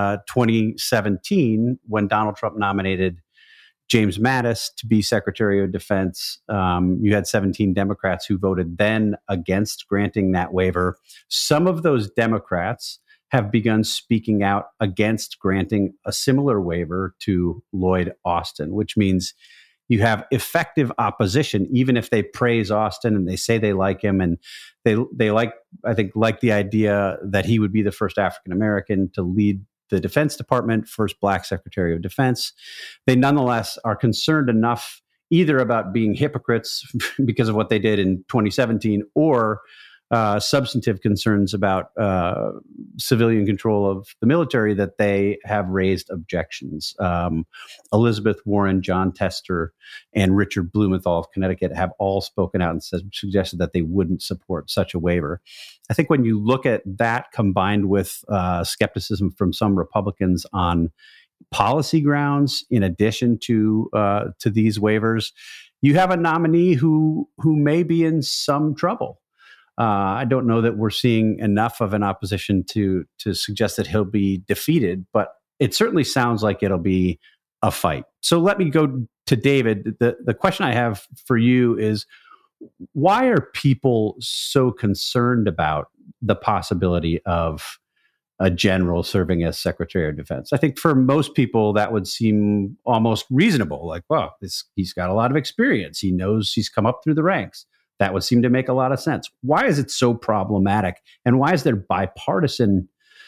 2017 when Donald Trump nominated James Mattis to be Secretary of Defense. You had 17 Democrats who voted then against granting that waiver. Some of those Democrats have begun speaking out against granting a similar waiver to Lloyd Austin, which means you have effective opposition, even if they praise Austin and they say they like him and they like the idea that he would be the first African American to lead the Defense Department, first Black Secretary of Defense. They nonetheless are concerned enough either about being hypocrites because of what they did in 2017 or substantive concerns about civilian control of the military that they have raised objections. Elizabeth Warren, John Tester, and Richard Blumenthal of Connecticut have all spoken out and suggested that they wouldn't support such a waiver. I think when you look at that combined with skepticism from some Republicans on policy grounds, in addition to these waivers, you have a nominee who may be in some trouble. I don't know that we're seeing enough of an opposition to suggest that he'll be defeated, but it certainly sounds like it'll be a fight. So let me go to David. The question I have for you is, why are people so concerned about the possibility of a general serving as Secretary of Defense? I think for most people that would seem almost reasonable. Like, well, he's got a lot of experience. He knows he's come up through the ranks. That would seem to make a lot of sense. Why is it so problematic? And why is there bipartisan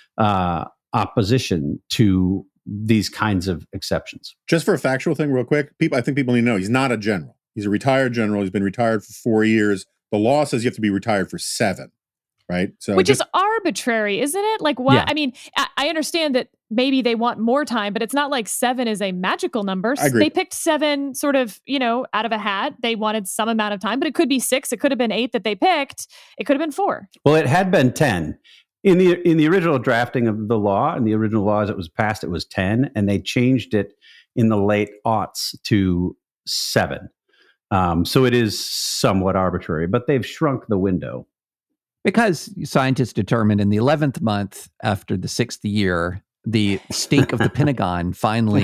opposition to these kinds of exceptions? Just for a factual thing real quick, I think people need to know he's not a general. He's a retired general. He's been retired for 4 years. The law says you have to be retired for 7, right? So which is arbitrary, isn't it? Like, what? Yeah. I mean, I understand that maybe they want more time, but it's not like 7 is a magical number. They picked 7 sort of, out of a hat. They wanted some amount of time, but it could be 6. It could have been 8 that they picked. It could have been 4. Well, it had been 10. In the original drafting of the law, in the original law as it was passed, it was 10, and they changed it in the late aughts to 7. So it is somewhat arbitrary, but they've shrunk the window. Because scientists determined in the 11th month after the 6th year, the stink of the Pentagon finally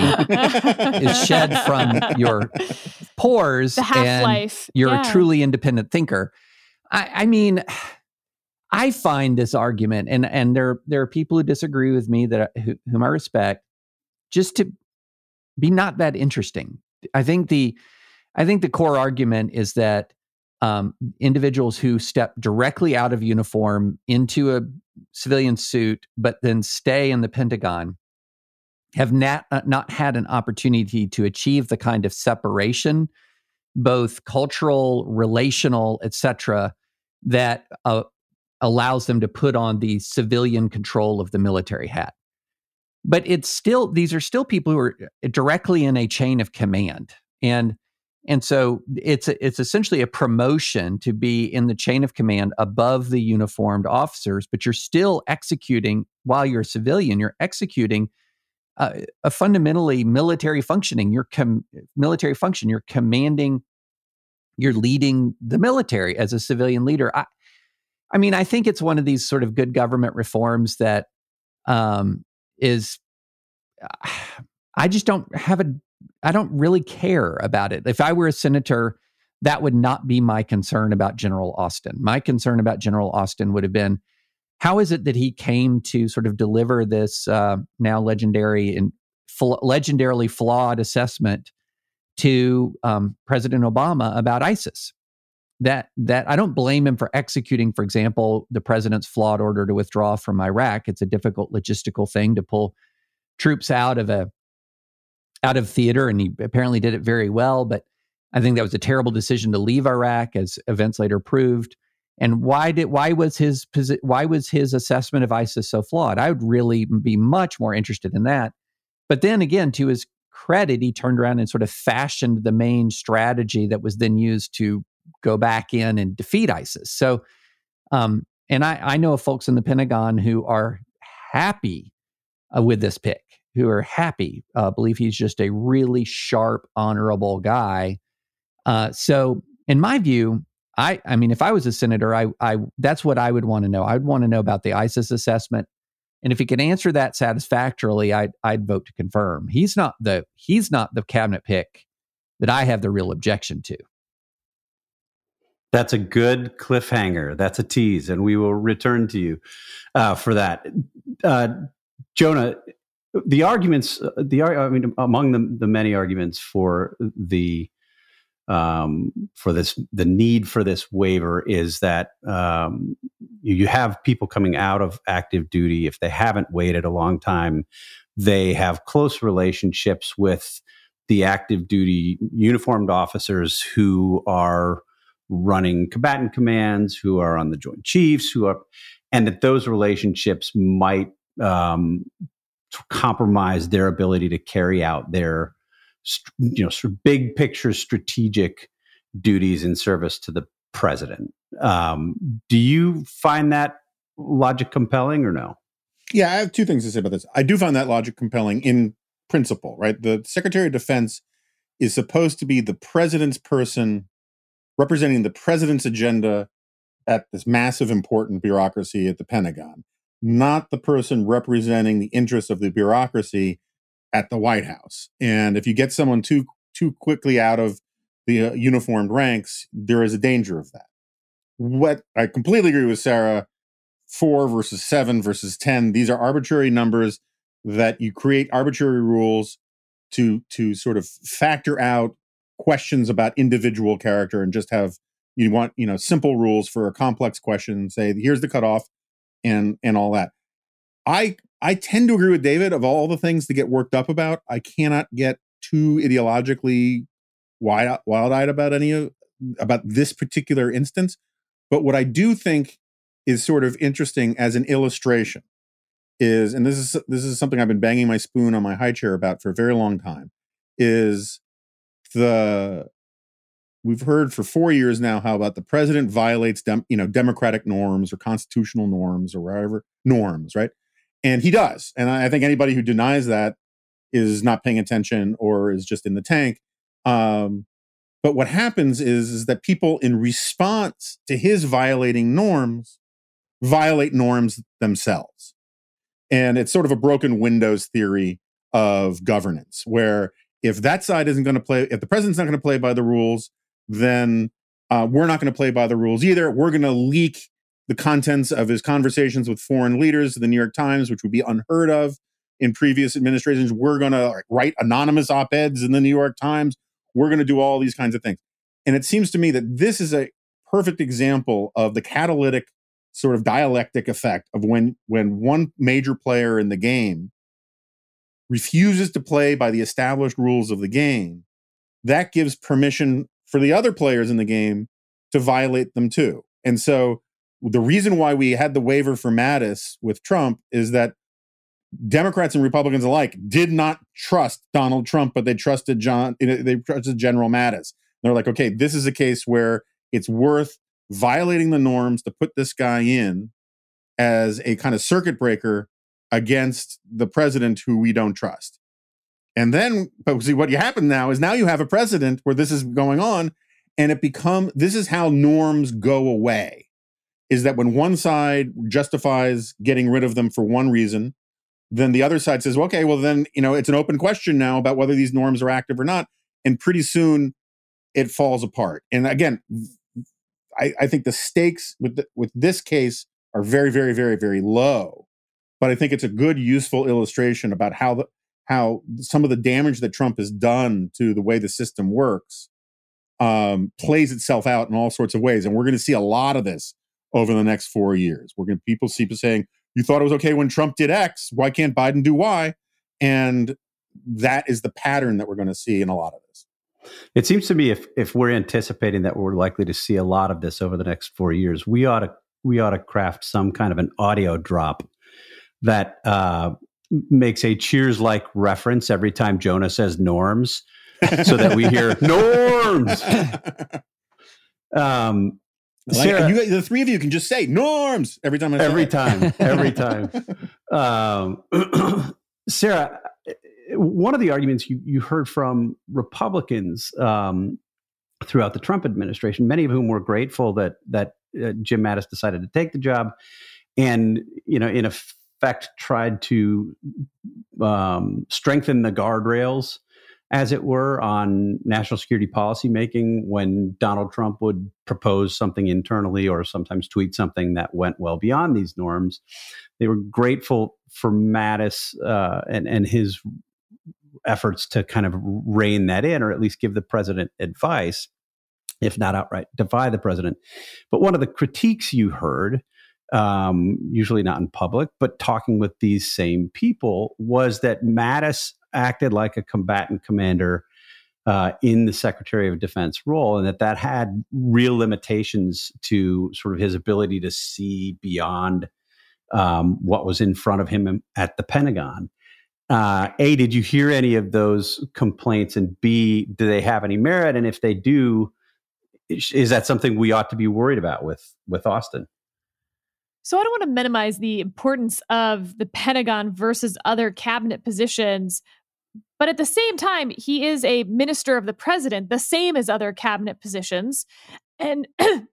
is shed from your pores. The half-life. And you're a truly independent thinker. I mean, I find this argument, and there are people who disagree with me whom I respect, just to be not that interesting. I think the core argument is that individuals who step directly out of uniform into a civilian suit, but then stay in the Pentagon, have not had an opportunity to achieve the kind of separation, both cultural, relational, etc., that allows them to put on the civilian control of the military hat. But these are still people who are directly in a chain of command. And so it's essentially a promotion to be in the chain of command above the uniformed officers, but you're still executing, while you're a civilian, you're executing a fundamentally military functioning. Military function. You're commanding, you're leading the military as a civilian leader. I mean, I think it's one of these sort of good government reforms that is. I don't really care about it. If I were a senator, that would not be my concern about General Austin. My concern about General Austin would have been, how is it that he came to sort of deliver this now legendary and legendarily flawed assessment to President Obama about ISIS? That I don't blame him for executing, for example, the president's flawed order to withdraw from Iraq. It's a difficult logistical thing to pull troops out of theater, and he apparently did it very well. But I think that was a terrible decision to leave Iraq, as events later proved. And why was his assessment of ISIS so flawed? I would really be much more interested in that. But then again, to his credit, he turned around and sort of fashioned the main strategy that was then used to go back in and defeat ISIS. So, and I know of folks in the Pentagon who are happy with this pick, who are happy, believe he's just a really sharp, honorable guy. So in my view, I mean, if I was a senator, I that's what I would want to know. I'd want to know about the ISIS assessment. And if he can answer that satisfactorily, I'd vote to confirm. He's not the cabinet pick that I have the real objection to. That's a good cliffhanger. That's a tease, and we will return to you for that. Jonah, the arguments, among the many arguments for the need for this waiver is that you have people coming out of active duty. If they haven't waited a long time, they have close relationships with the active duty uniformed officers who are running combatant commands, who are on the Joint Chiefs, and that those relationships might compromise their ability to carry out their sort of big picture strategic duties in service to the president. Do you find that logic compelling or no? Yeah, I have two things to say about this. I do find that logic compelling in principle, right? The Secretary of Defense is supposed to be the president's person representing the president's agenda at this massive, important bureaucracy at the Pentagon, not the person representing the interests of the bureaucracy at the White House. And if you get someone too quickly out of the uniformed ranks, there is a danger of that. What I completely agree with Sarah, 4 versus 7 versus 10, these are arbitrary numbers that you create arbitrary rules to sort of factor out questions about individual character and just have, you want, simple rules for a complex question, say, here's the cutoff and all that. I tend to agree with David. Of all the things to get worked up about, I cannot get too ideologically wild-eyed about this particular instance. But what I do think is sort of interesting as an illustration is, and this is something I've been banging my spoon on my high chair about for a very long time, is we've heard for 4 years now how about the president violates democratic norms or constitutional norms or whatever norms, right? And he does. And I think anybody who denies that is not paying attention or is just in the tank. But what happens is that people, in response to his violating norms, violate norms themselves. And it's sort of a broken windows theory of governance, where if that side isn't going to play, if the president's not going to play by the rules, then we're not going to play by the rules either. We're going to leak the contents of his conversations with foreign leaders to the New York Times, which would be unheard of in previous administrations. We're going to write anonymous op-eds in the New York Times. We're going to do all these kinds of things. And it seems to me that this is a perfect example of the catalytic sort of dialectic effect of when one major player in the game refuses to play by the established rules of the game, that gives permission for the other players in the game to violate them too. And so the reason why we had the waiver for Mattis with Trump is that Democrats and Republicans alike did not trust Donald Trump, but they trusted General Mattis. They're like, okay, this is a case where it's worth violating the norms to put this guy in as a kind of circuit breaker against the president who we don't trust. And then, but see, what happened now is you have a precedent where this is going on, and this is how norms go away, is that when one side justifies getting rid of them for one reason, then the other side says, well, okay, well then, it's an open question now about whether these norms are active or not. And pretty soon it falls apart. And again, I think the stakes with this case are very, very, very, very low. But I think it's a good, useful illustration about how some of the damage that Trump has done to the way the system works plays itself out in all sorts of ways. And we're going to see a lot of this over the next 4 years. People see people saying, you thought it was okay when Trump did X, why can't Biden do Y? And that is the pattern that we're going to see in a lot of this. It seems to me if we're anticipating that we're likely to see a lot of this over the next 4 years, we ought to craft some kind of an audio drop that makes a Cheers-like reference every time Jonah says norms, so that we hear norms. Sarah, the three of you can just say norms every time. Every time. Sarah, one of the arguments you heard from Republicans throughout the Trump administration, many of whom were grateful that Jim Mattis decided to take the job, and in effect tried to strengthen the guardrails, as it were, on national security policy making when Donald Trump would propose something internally or sometimes tweet something that went well beyond these norms. They were grateful for Mattis and his efforts to kind of rein that in, or at least give the president advice, if not outright defy the president. But one of the critiques you heard, usually not in public, but talking with these same people, was that Mattis acted like a combatant commander in the Secretary of Defense role, and that had real limitations to sort of his ability to see beyond what was in front of him at the Pentagon. A, did you hear any of those complaints? And B, do they have any merit? And if they do, is that something we ought to be worried about with Austin? So I don't want to minimize the importance of the Pentagon versus other cabinet positions, but at the same time, he is a minister of the president, the same as other cabinet positions. And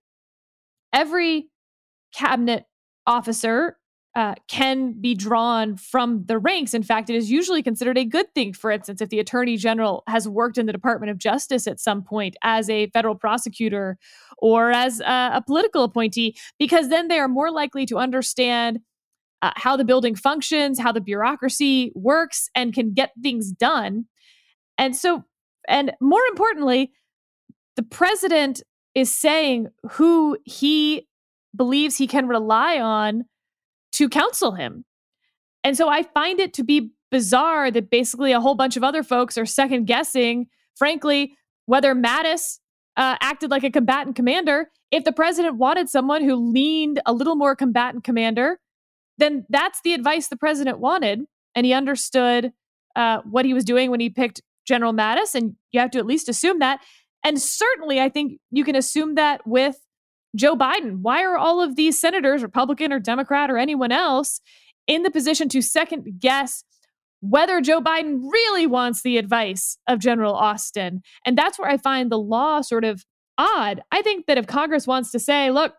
every cabinet officer can be drawn from the ranks. In fact, it is usually considered a good thing, for instance, if the Attorney General has worked in the Department of Justice at some point as a federal prosecutor or as a political appointee, because then they are more likely to understand how the building functions, how the bureaucracy works, and can get things done. And more importantly, the president is saying who he believes he can rely on to counsel him. And so I find it to be bizarre that basically a whole bunch of other folks are second guessing, frankly, whether Mattis acted like a combatant commander. If the president wanted someone who leaned a little more combatant commander, then that's the advice the president wanted. And he understood what he was doing when he picked General Mattis. And you have to at least assume that. And certainly, I think you can assume that with Joe Biden. Why are all of these senators, Republican or Democrat or anyone else, in the position to second guess whether Joe Biden really wants the advice of General Austin? And that's where I find the law sort of odd. I think that if Congress wants to say, look,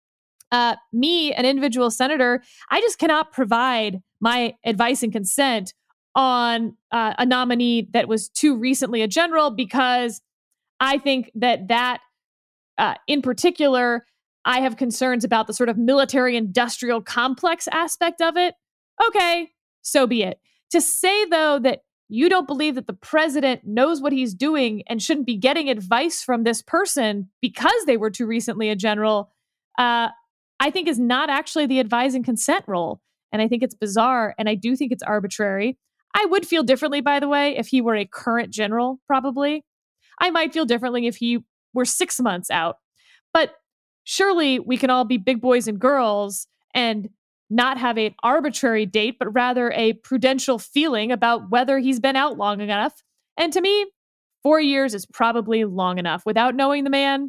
me, an individual senator, I just cannot provide my advice and consent on a nominee that was too recently a general, because I think that in particular, I have concerns about the sort of military-industrial complex aspect of it. Okay, so be it. To say, though, that you don't believe that the president knows what he's doing and shouldn't be getting advice from this person because they were too recently a general, I think is not actually the advise and consent role. And I think it's bizarre, and I do think it's arbitrary. I would feel differently, by the way, if he were a current general, probably. I might feel differently if he were 6 months out. But surely we can all be big boys and girls and not have an arbitrary date, but rather a prudential feeling about whether he's been out long enough. And to me, 4 years is probably long enough without knowing the man.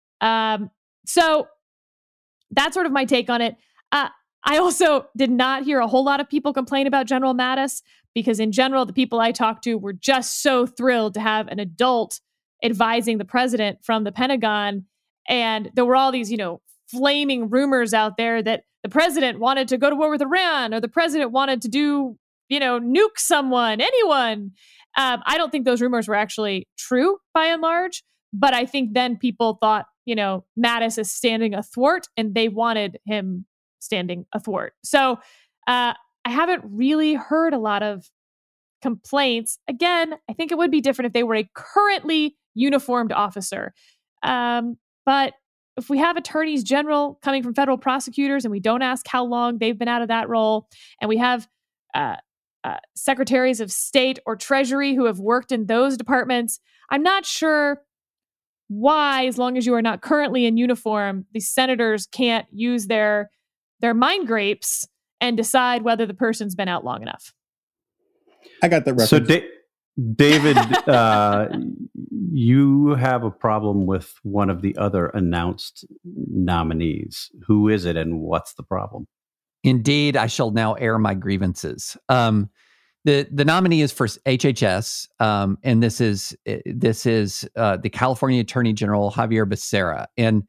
So that's sort of my take on it. I also did not hear a whole lot of people complain about General Mattis, because in general, the people I talked to were just so thrilled to have an adult advising the president from the Pentagon. And there were all these, flaming rumors out there that the president wanted to go to war with Iran, or the president wanted to do, nuke someone, anyone. I don't think those rumors were actually true by and large, but I think then people thought, Mattis is standing athwart, and they wanted him standing athwart. So I haven't really heard a lot of complaints. Again, I think it would be different if they were a currently uniformed officer. But if we have attorneys general coming from federal prosecutors and we don't ask how long they've been out of that role, and we have secretaries of state or treasury who have worked in those departments, I'm not sure why, as long as you are not currently in uniform, the senators can't use their mind grapes and decide whether the person's been out long enough. I got that reference. So David, you have a problem with one of the other announced nominees. Who is it, and what's the problem? Indeed, I shall now air my grievances. The nominee is for HHS, and this is the California Attorney General Xavier Becerra, and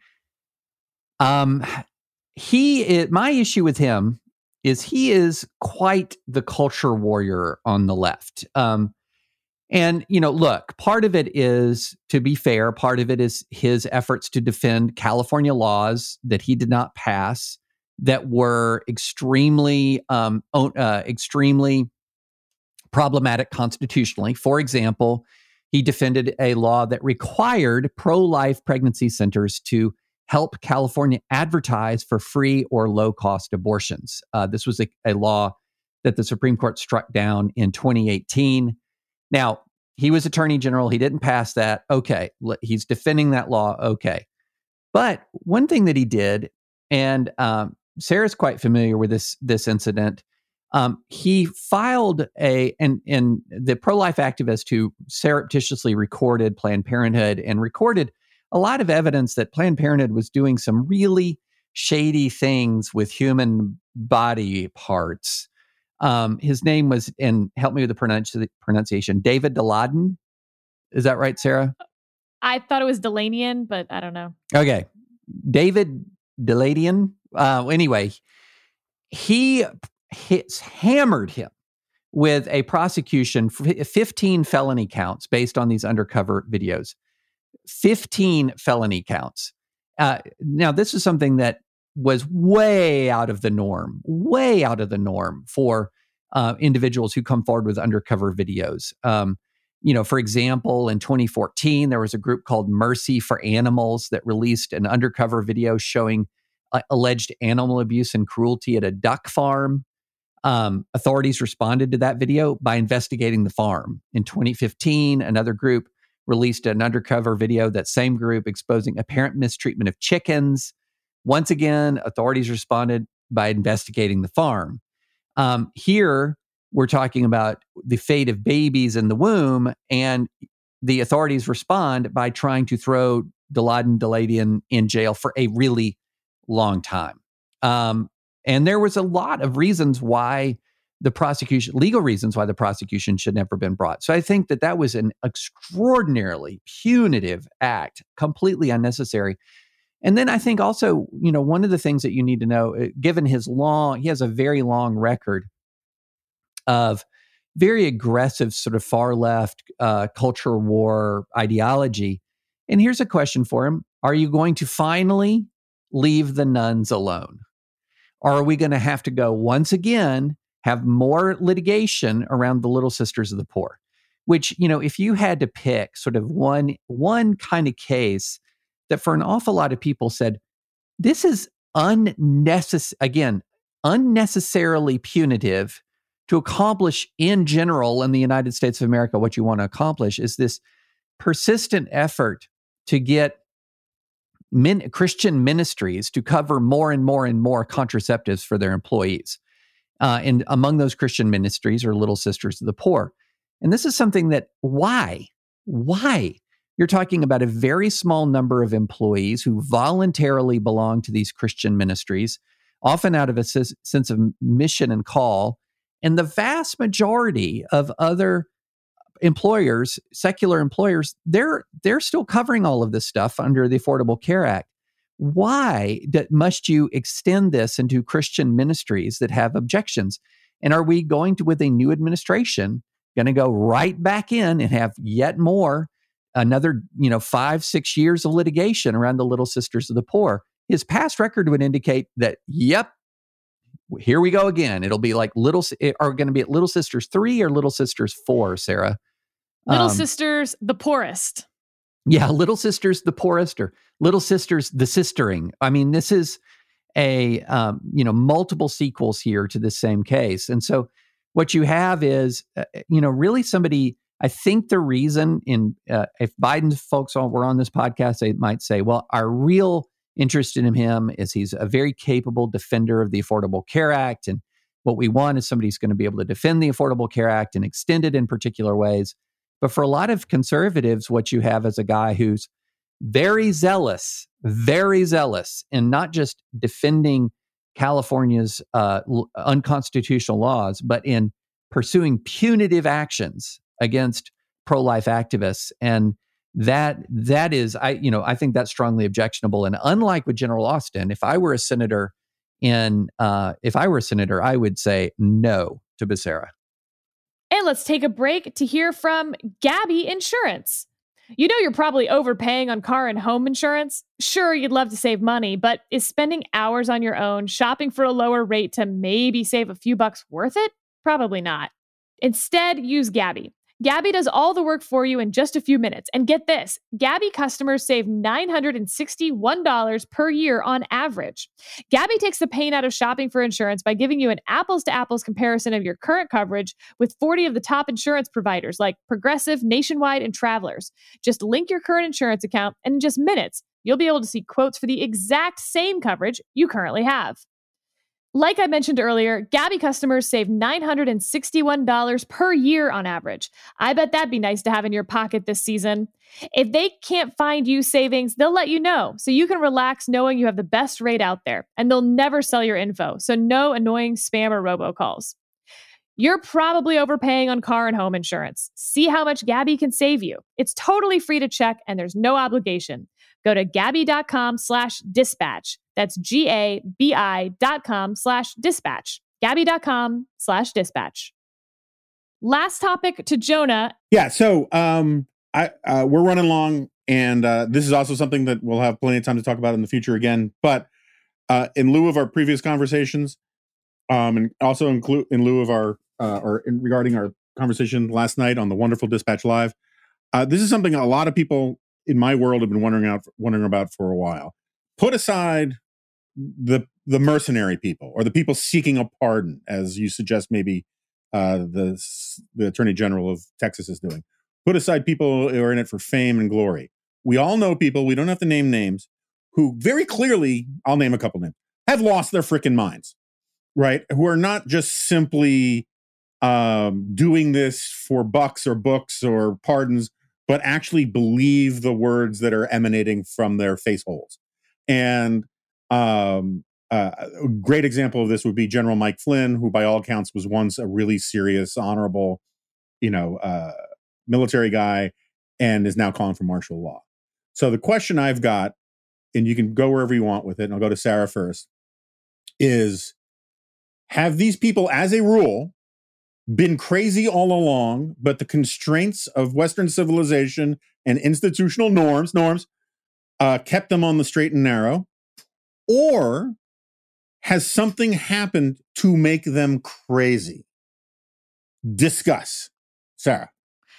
my issue with him is he is quite the culture warrior on the left. And, look, part of it is, to be fair, part of it is his efforts to defend California laws that he did not pass that were extremely problematic constitutionally. For example, he defended a law that required pro-life pregnancy centers to help California advertise for free or low-cost abortions. This was a law that the Supreme Court struck down in 2018. Now, he was Attorney General. He didn't pass that. Okay, he's defending that law. Okay. But one thing that he did, and Sarah's quite familiar with this incident, he filed and the pro-life activist who surreptitiously recorded Planned Parenthood and recorded a lot of evidence that Planned Parenthood was doing some really shady things with human body parts. His name was, and help me with the pronunciation, David Daleiden. Is that right, Sarah? I thought it was Delanian, but I don't know. Okay. David Daleiden. Anyway, he hammered him with a prosecution, 15 felony counts based on these undercover videos. 15 felony counts. Now, this is something that was way out of the norm for individuals who come forward with undercover videos. For example, in 2014, there was a group called Mercy for Animals that released an undercover video showing alleged animal abuse and cruelty at a duck farm. Authorities responded to that video by investigating the farm. In 2015, another group released an undercover video, that same group, exposing apparent mistreatment of chickens. Once again, authorities responded by investigating the farm. Here, we're talking about the fate of babies in the womb, and the authorities respond by trying to throw Daleiden in jail for a really long time. And there was a lot of reasons why legal reasons why the prosecution should never have been brought. So I think that was an extraordinarily punitive act, completely unnecessary. And then I think also, one of the things that you need to know, given he has a very long record of very aggressive sort of far left culture war ideology. And here's a question for him. Are you going to finally leave the nuns alone? Or are we going to have to go once again, have more litigation around the Little Sisters of the Poor? Which, if you had to pick sort of one kind of case that for an awful lot of people said, this is unnecessarily punitive to accomplish in general in the United States of America, what you want to accomplish is this persistent effort to get Christian ministries to cover more and more and more contraceptives for their employees. And among those Christian ministries are Little Sisters of the Poor. And this is something that, why? You're talking about a very small number of employees who voluntarily belong to these Christian ministries, often out of a sense of mission and call. And the vast majority of other employers, secular employers, they're still covering all of this stuff under the Affordable Care Act. Why must you extend this into Christian ministries that have objections? And are we going to, with a new administration, going to go right back in and have yet more, another 5-6 years of litigation around the Little Sisters of the Poor? His past record would indicate that, yep, here we go again. It'll be like are going to be at Little Sisters 3 or Little Sisters 4, Sarah? Little Sisters, the poorest. Yeah, Little Sisters, the poorest, or Little Sisters, the sistering. I mean, this is a, multiple sequels here to the same case. And so what you have is, really somebody, I think the reason if Biden's folks were on this podcast, they might say, well, our real interest in him is he's a very capable defender of the Affordable Care Act. And what we want is somebody who's going to be able to defend the Affordable Care Act and extend it in particular ways. But for a lot of conservatives, what you have is a guy who's very zealous in not just defending California's unconstitutional laws, but in pursuing punitive actions against pro-life activists. And that is, I think that's strongly objectionable. And unlike with General Austin, if I were a senator, I would say no to Becerra. And let's take a break to hear from Gabi Insurance. You know you're probably overpaying on car and home insurance. Sure, you'd love to save money, but is spending hours on your own shopping for a lower rate to maybe save a few bucks worth it? Probably not. Instead, use Gabi. Gabi does all the work for you in just a few minutes. And get this, Gabi customers save $961 per year on average. Gabi takes the pain out of shopping for insurance by giving you an apples-to-apples comparison of your current coverage with 40 of the top insurance providers like Progressive, Nationwide, and Travelers. Just link your current insurance account, and in just minutes, you'll be able to see quotes for the exact same coverage you currently have. Like I mentioned earlier, Gabi customers save $961 per year on average. I bet that'd be nice to have in your pocket this season. If they can't find you savings, they'll let you know, so you can relax knowing you have the best rate out there, and they'll never sell your info, so no annoying spam or robocalls. You're probably overpaying on car and home insurance. See how much Gabi can save you. It's totally free to check, and there's no obligation. Go to Gabi.com/dispatch. That's GABI.com/dispatch. Gabi.com/dispatch. Last topic to Jonah. Yeah. So we're running long, and this is also something that we'll have plenty of time to talk about in the future again. But in lieu of our previous conversations, and also in lieu of our regarding our conversation last night on the wonderful Dispatch Live, this is something a lot of people in my world have been wondering about for a while. Put aside the mercenary people or the people seeking a pardon, as you suggest maybe the Attorney General of Texas is doing. Put aside people who are in it for fame and glory. We all know people, we don't have to name names, who very clearly, I'll name a couple names, have lost their freaking minds, right? Who are not just simply doing this for bucks or books or pardons, but actually believe the words that are emanating from their face holes. And a great example of this would be General Mike Flynn, who by all accounts was once a really serious, honorable, military guy, and is now calling for martial law. So the question I've got, and you can go wherever you want with it, and I'll go to Sarah first, is have these people, as a rule, been crazy all along, but the constraints of Western civilization and institutional norms kept them on the straight and narrow? Or has something happened to make them crazy? Discuss. Sarah.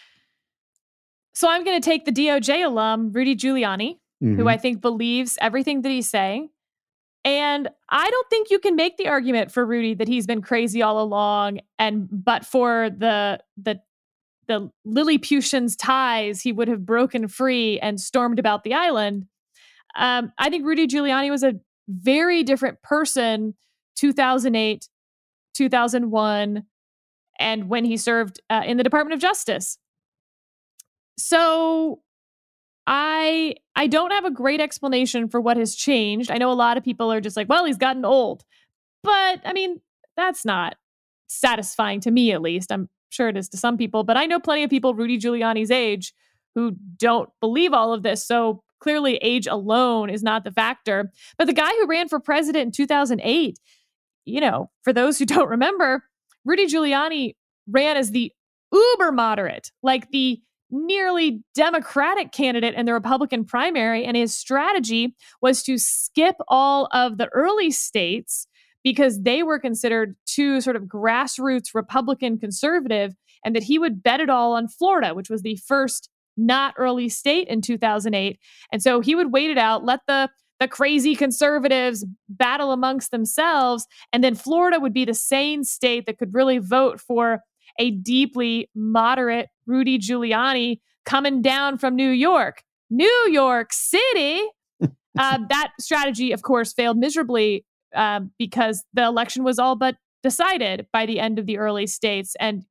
So I'm going to take the DOJ alum, Rudy Giuliani, who I think believes everything that he's saying. And I don't think you can make the argument for Rudy that he's been crazy all along, but for the Lilliputians' ties, he would have broken free and stormed about the island. I think Rudy Giuliani was a very different person 2008, 2001, and when he served in the Department of Justice. So I don't have a great explanation for what has changed. I know a lot of people are just like, well, he's gotten old. But, I mean, that's not satisfying to me, at least. I'm sure it is to some people. But I know plenty of people Rudy Giuliani's age who don't believe all of this. So clearly age alone is not the factor. But the guy who ran for president in 2008, for those who don't remember, Rudy Giuliani ran as the uber moderate, like the nearly Democratic candidate in the Republican primary. And his strategy was to skip all of the early states because they were considered too sort of grassroots Republican conservative, and that he would bet it all on Florida, which was the first not early state in 2008. And so he would wait it out, let the crazy conservatives battle amongst themselves. And then Florida would be the sane state that could really vote for a deeply moderate Rudy Giuliani coming down from New York City. That strategy, of course, failed miserably because the election was all but decided by the end of the early states. And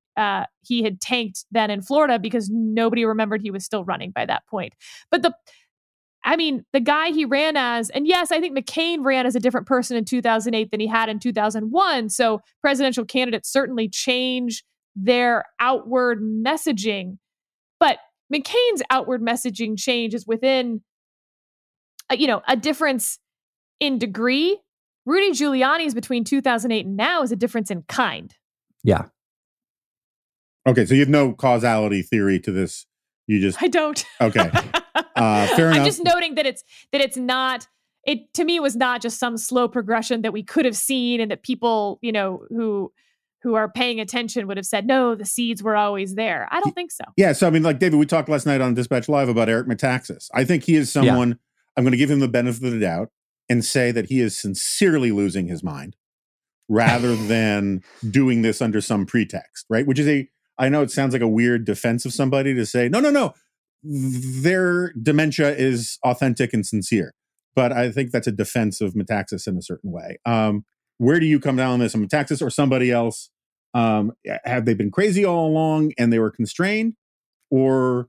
he had tanked then in Florida because nobody remembered he was still running by that point. But the guy he ran as, and yes, I think McCain ran as a different person in 2008 than he had in 2001. So presidential candidates certainly change their outward messaging. But McCain's outward messaging change is within, a difference in degree. Rudy Giuliani's between 2008 and now is a difference in kind. Yeah. Okay, so you have no causality theory to this. I don't. Okay. Fair enough. I'm just noting that it's not. It to me was not just some slow progression that we could have seen, and that people, who are paying attention would have said, no, the seeds were always there. I don't think so. Yeah. So, like David, we talked last night on Dispatch Live about Eric Metaxas. I think he is someone, I'm going to give him the benefit of the doubt and say that he is sincerely losing his mind rather than doing this under some pretext, right? Which is I know it sounds like a weird defense of somebody to say, no, their dementia is authentic and sincere. But I think that's a defense of Metaxas in a certain way. Where do you come down on this? On Metaxas or somebody else? Have they been crazy all along and they were constrained, or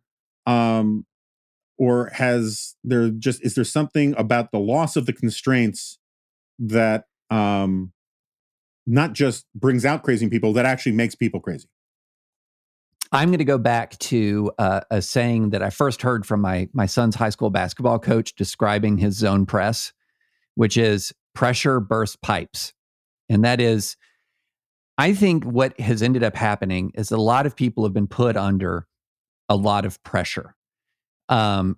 is there something about the loss of the constraints that not just brings out crazy people, that actually makes people crazy? I'm going to go back to a saying that I first heard from my son's high school basketball coach describing his zone press, which is pressure bursts pipes. And that is, I think what has ended up happening is a lot of people have been put under a lot of pressure. And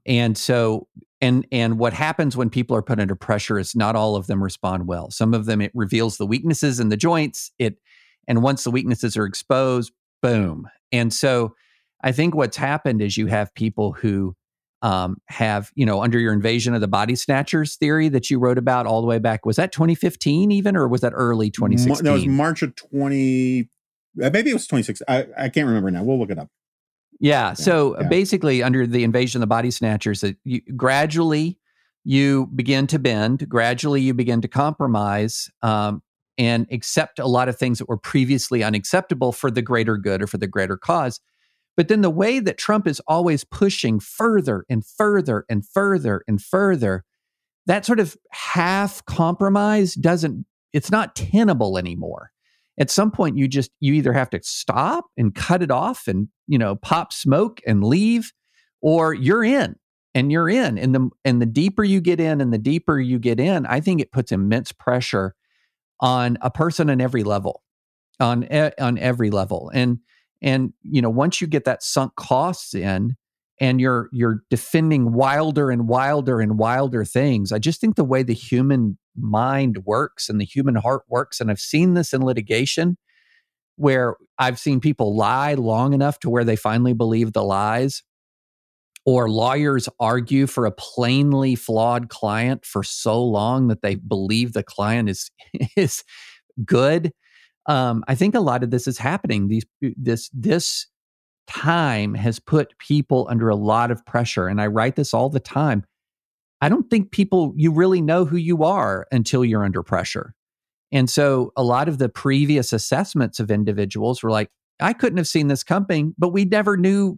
what happens when people are put under pressure is not all of them respond well. Some of them, it reveals the weaknesses in the joints. And once the weaknesses are exposed, boom. And so I think what's happened is you have people who have, under your invasion of the body snatchers theory that you wrote about all the way back. Was that 2015 even, or was that early 2016? No, it was March of 20, maybe it was 2016. I can't remember now. We'll look it up. Yeah. So basically under the invasion of the body snatchers, that gradually you begin to bend, gradually you begin to compromise, and accept a lot of things that were previously unacceptable for the greater good or for the greater cause. But then the way that Trump is always pushing further and further and further and further, that sort of half compromise it's not tenable anymore. At some point, you either have to stop and cut it off and, pop smoke and leave, or you're in. And you're in. And the deeper you get in and the deeper you get in, I think it puts immense pressure on a person on every level, on every level. And once you get that sunk costs in and you're defending wilder and wilder and wilder things, I just think the way the human mind works and the human heart works, and I've seen this in litigation where I've seen people lie long enough to where they finally believe the lies, or lawyers argue for a plainly flawed client for so long that they believe the client is good. I think a lot of this is happening. This time has put people under a lot of pressure, and I write this all the time. I don't think you really know who you are until you're under pressure. And so a lot of the previous assessments of individuals were like, I couldn't have seen this coming, but we'd never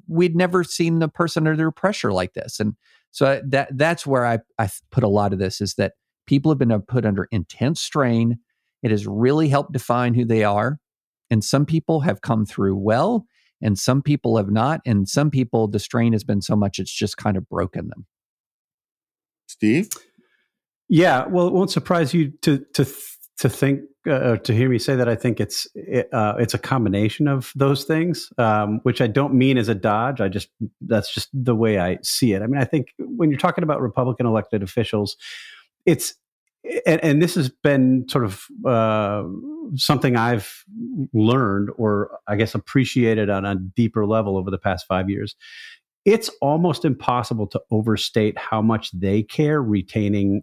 seen the person under pressure like this. And so that's where I put a lot of this, is that people have been put under intense strain. It has really helped define who they are. And some people have come through well, and some people have not. And some people, the strain has been so much, it's just kind of broken them. Steve? Yeah, well, it won't surprise you to think, to hear me say that. I think it's a combination of those things, which I don't mean as a dodge. That's just the way I see it. I mean, I think when you're talking about Republican elected officials, and this has been sort of something I've learned, or I guess appreciated on a deeper level over the past 5 years. It's almost impossible to overstate how much they care about retaining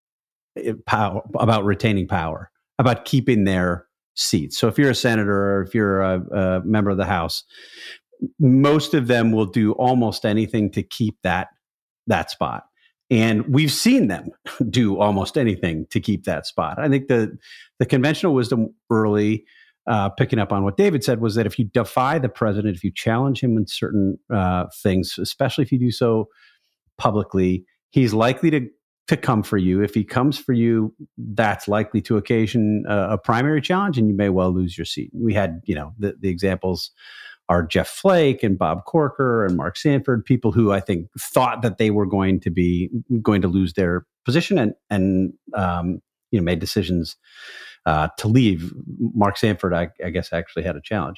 power, about keeping their seats. So if you're a senator or if you're a member of the House, most of them will do almost anything to keep that spot. And we've seen them do almost anything to keep that spot. I think the conventional wisdom early picking up on what David said, was that if you defy the president, if you challenge him in certain things, especially if you do so publicly, he's likely to come for you. If he comes for you, that's likely to occasion a primary challenge, and you may well lose your seat. We had, the examples are Jeff Flake and Bob Corker and Mark Sanford, people who I think thought that they were going to lose their position and made decisions to leave. Mark Sanford, I guess, actually had a challenge.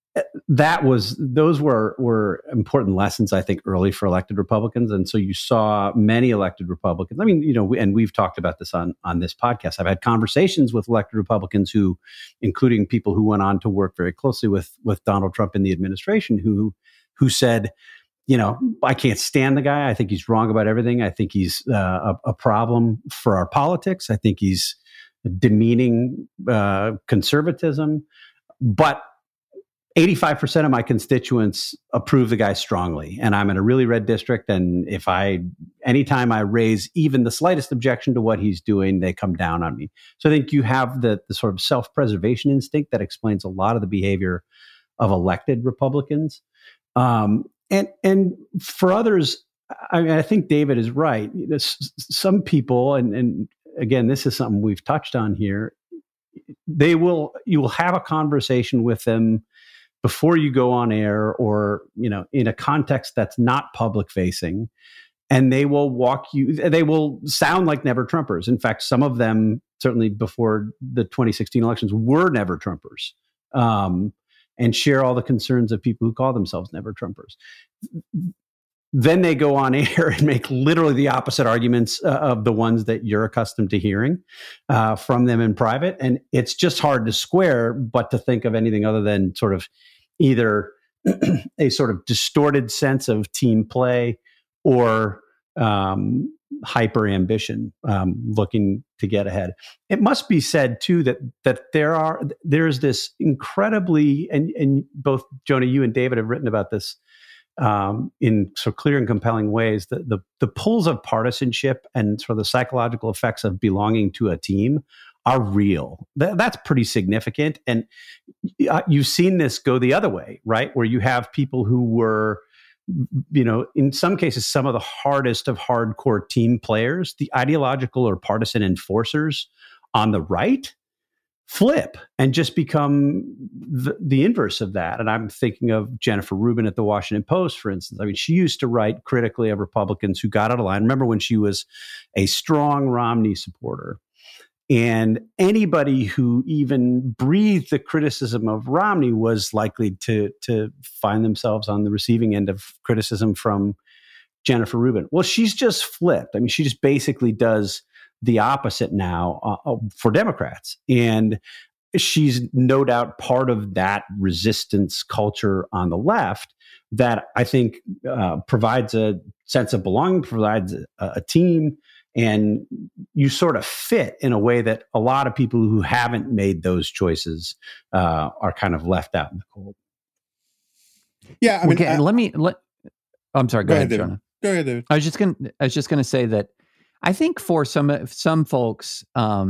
Those were important lessons, I think, early for elected Republicans. And so you saw many elected Republicans. I mean, and we've talked about this on this podcast. I've had conversations with elected Republicans including people who went on to work very closely with Donald Trump in the administration, who said, I can't stand the guy. I think he's wrong about everything. I think he's a problem for our politics. I think he's demeaning conservatism. But 85% of my constituents approve the guy strongly, and I'm in a really red district. And anytime I raise even the slightest objection to what he's doing, they come down on me. So I think you have the sort of self-preservation instinct that explains a lot of the behavior of elected Republicans. And for others, I think David is right. Some people, and again, this is something we've touched on here. You will have a conversation with them before you go on air, or in a context that's not public facing, and they will sound like never Trumpers. In fact, some of them, certainly before the 2016 elections, were never Trumpers, and share all the concerns of people who call themselves never Trumpers. Then they go on air and make literally the opposite arguments of the ones that you're accustomed to hearing from them in private. And it's just hard to square, but to think of anything other than sort of either a sort of distorted sense of team play or hyper ambition, looking to get ahead. It must be said too that there's this incredibly, and both Jonah, you and David have written about this in so clear and compelling ways, the pulls of partisanship and sort of the psychological effects of belonging to a team are real. That's pretty significant. And you've seen this go the other way, right? Where you have people who were, in some cases, some of the hardest of hardcore team players, the ideological or partisan enforcers on the right, flip and just become the inverse of that. And I'm thinking of Jennifer Rubin at the Washington Post, for instance. I mean, she used to write critically of Republicans who got out of line. Remember when she was a strong Romney supporter? And anybody who even breathed the criticism of Romney was likely to find themselves on the receiving end of criticism from Jennifer Rubin. Well, she's just flipped. I mean, she just basically does the opposite now for Democrats. And she's no doubt part of that resistance culture on the left that I think provides a sense of belonging, provides a team, and you sort of fit in a way that a lot of people who haven't made those choices are kind of left out in the cold. Yeah, I mean, I'm sorry. Go ahead, David. Jonah. Go ahead, David. I was just going to say that I think for some folks,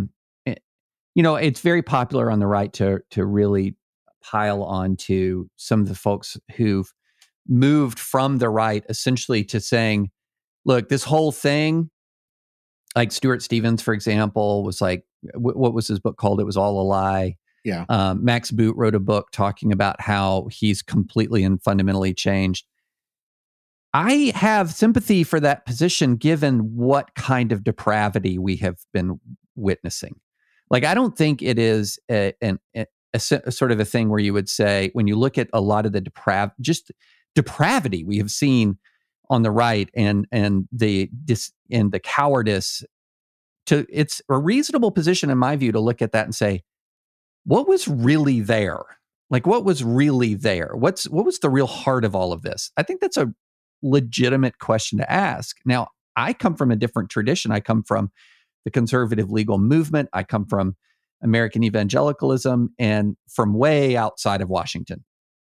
it's very popular on the right to really pile onto some of the folks who've moved from the right essentially to saying, look, this whole thing, like Stuart Stevens, for example, was like, what was his book called? It was all a lie. Yeah. Max Boot wrote a book talking about how he's completely and fundamentally changed. I have sympathy for that position given what kind of depravity we have been witnessing. Like, I don't think it is a sort of a thing where you would say, when you look at a lot of the depravity we have seen on the right and the cowardice, it's a reasonable position in my view to look at that and say, what was really there? Like, what was really there? What was the real heart of all of this? I think that's a legitimate question to ask. Now, I come from a different tradition. I come from the conservative legal movement. I come from American evangelicalism and from way outside of Washington.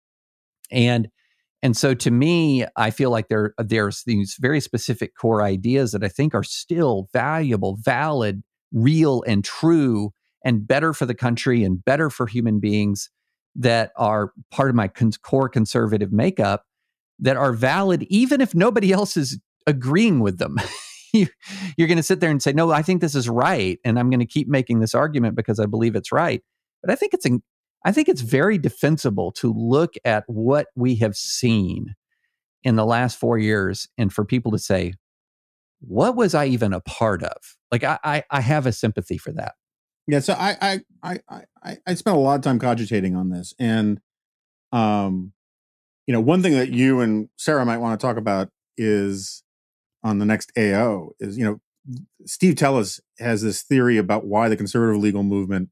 And so to me, I feel like there's these very specific core ideas that I think are still valuable, valid, real, and true, and better for the country and better for human beings that are part of my core conservative makeup that are valid, even if nobody else is agreeing with them. You're going to sit there and say, no, I think this is right. And I'm going to keep making this argument because I believe it's right. But I think it's very defensible to look at what we have seen in the last 4 years and for people to say, what was I even a part of? Like, I have a sympathy for that. Yeah. So I spent a lot of time cogitating on this. And, one thing that you and Sarah might want to talk about is on the next AO is, Steve Tellis has this theory about why the conservative legal movement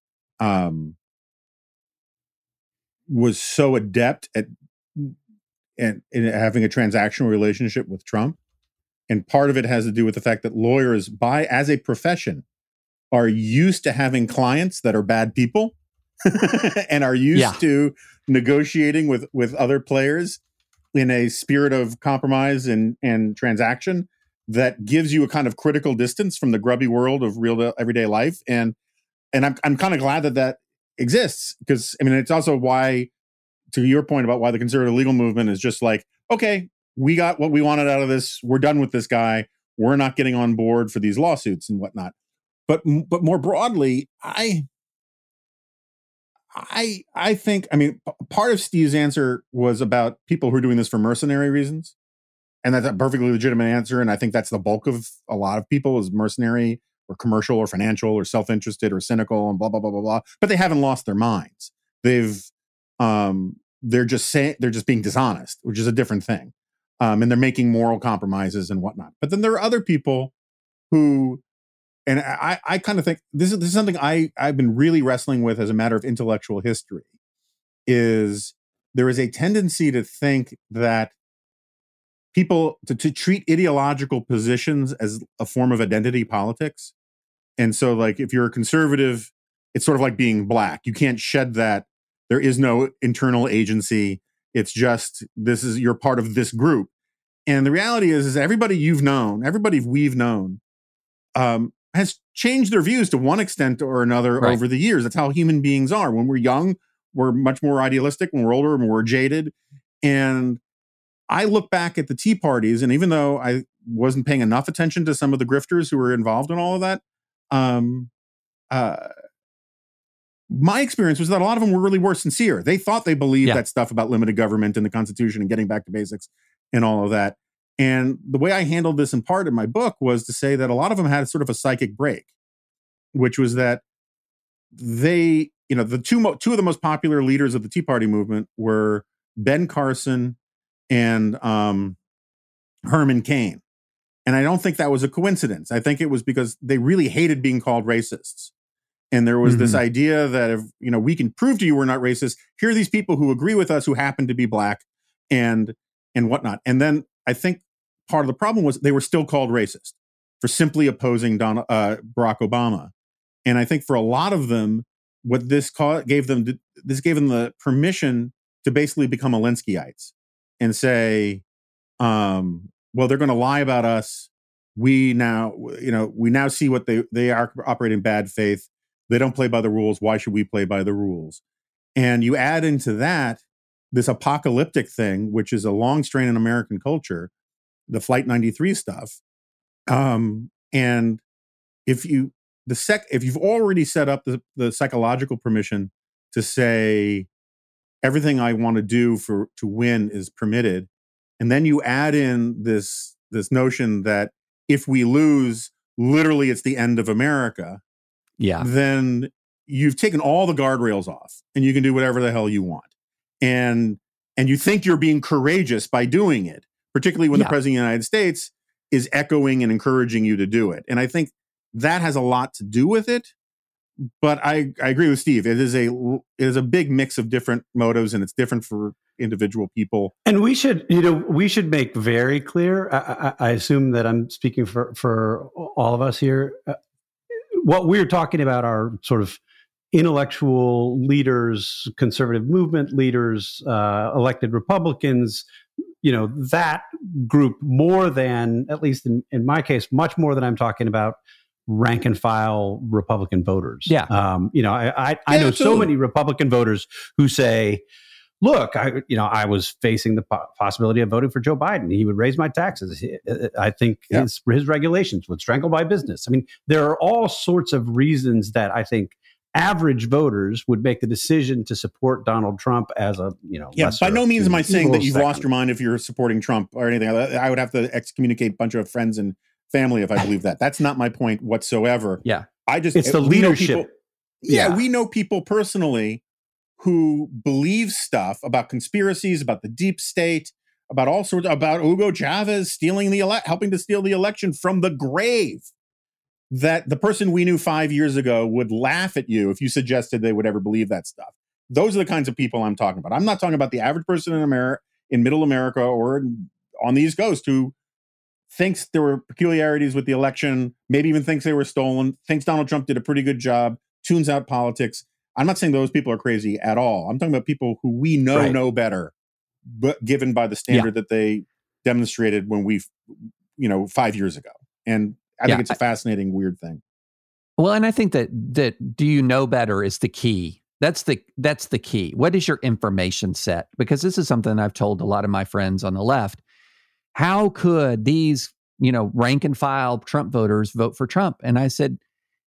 was so adept at in having a transactional relationship with Trump. And part of it has to do with the fact that lawyers, as a profession, are used to having clients that are bad people and are used to negotiating with other players in a spirit of compromise and transaction that gives you a kind of critical distance from the grubby world of real everyday life. And I'm kind of glad that exists, because it's also why, to your point about why the conservative legal movement is just like, okay, we got what we wanted out of this. We're done with this guy. We're not getting on board for these lawsuits and whatnot. But more broadly, I think, part of Steve's answer was about people who are doing this for mercenary reasons. And that's a perfectly legitimate answer. And I think that's the bulk of a lot of people, is mercenary or commercial or financial or self-interested or cynical and blah, blah, blah, blah, blah. But they haven't lost their minds. They're just being dishonest, which is a different thing. And they're making moral compromises and whatnot. But then there are other people who, and I kind of think this is something I've been really wrestling with as a matter of intellectual history, is there is a tendency to think that people to treat ideological positions as a form of identity politics. And so, like, if you're a conservative, it's sort of like being black. You can't shed that. There is no internal agency. It's just, you're part of this group. And the reality is everybody we've known, has changed their views to one extent or another over the years. That's how human beings are. When we're young, we're much more idealistic. When we're older, we're jaded. And I look back at the Tea Parties, and even though I wasn't paying enough attention to some of the grifters who were involved in all of that, my experience was that a lot of them were sincere. They thought they believed that stuff about limited government and the Constitution and getting back to basics and all of that. And the way I handled this in part in my book was to say that a lot of them had sort of a psychic break, which was that they, the two of the most popular leaders of the Tea Party movement were Ben Carson and Herman Cain. And I don't think that was a coincidence. I think it was because they really hated being called racists. And there was this idea that if, we can prove to you we're not racist, here are these people who agree with us who happen to be black and whatnot. And then I think part of the problem was they were still called racist for simply opposing Barack Obama. And I think for a lot of them, what this gave them the permission to basically become Alinskyites and say, well, they're going to lie about us. We now see what they are operating in bad faith. They don't play by the rules. Why should we play by the rules? And you add into that this apocalyptic thing, which is a long strain in American culture, the Flight 93 stuff. And if you've already set up the psychological permission to say everything I want to do to win is permitted, and then you add in this notion that if we lose, literally it's the end of America. Yeah. Then you've taken all the guardrails off and you can do whatever the hell you want. And you think you're being courageous by doing it, particularly when the president of the United States is echoing and encouraging you to do it. And I think that has a lot to do with it. But I agree with Steve. It is a big mix of different motives, and it's different for individual people. And we should make very clear, I assume that I'm speaking for all of us here, what we're talking about are sort of intellectual leaders, conservative movement leaders, elected Republicans, that group more than, at least in my case, much more than I'm talking about rank and file Republican voters. Yeah. I know so many Republican voters who say, look, I was facing the possibility of voting for Joe Biden. He would raise my taxes. I think his regulations would strangle my business. I mean, there are all sorts of reasons that I think average voters would make the decision to support Donald Trump as a, by no means am I saying that you've second. lost your mind if you're supporting Trump or anything. I would have to excommunicate a bunch of friends and family if I believe that. That's not my point whatsoever. Yeah. It's the leadership. We know people personally who believe stuff about conspiracies, about the deep state, about all sorts, about Hugo Chavez helping to steal the election from the grave, that the person we knew 5 years ago would laugh at you if you suggested they would ever believe that stuff. Those are the kinds of people I'm talking about. I'm not talking about the average person in middle America or on the East Coast who thinks there were peculiarities with the election, maybe even thinks they were stolen, thinks Donald Trump did a pretty good job, tunes out politics. I'm not saying those people are crazy at all. I'm talking about people who we know better, but given by the standard that they demonstrated when 5 years ago. And I think it's a fascinating, weird thing. Well, and I think that do you know better is the key. That's the key. What is your information set? Because this is something I've told a lot of my friends on the left. How could these, rank and file Trump voters vote for Trump? And I said,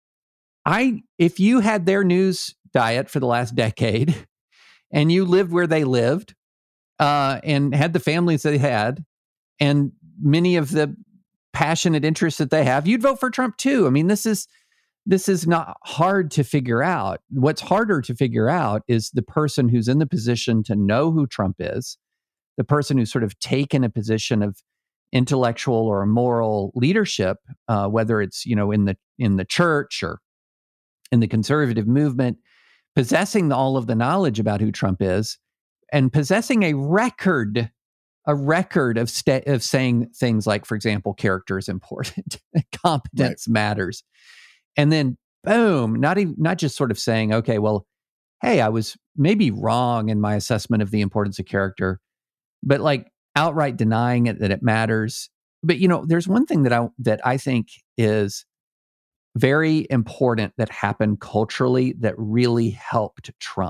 if you had their news diet for the last decade and you lived where they lived and had the families they had and many of the passionate interests that they have, you'd vote for Trump too. I mean, this is not hard to figure out. What's harder to figure out is the person who's in the position to know who Trump is, the person who's sort of taken a position of intellectual or moral leadership, whether it's in the church or in the conservative movement, possessing all of the knowledge about who Trump is, and possessing a record of saying things like, for example, character is important, competence matters, and then boom, not just sort of saying, okay, well, hey, I was maybe wrong in my assessment of the importance of character, but like outright denying it that it matters. But there's one thing that I think is very important that happened culturally that really helped Trump.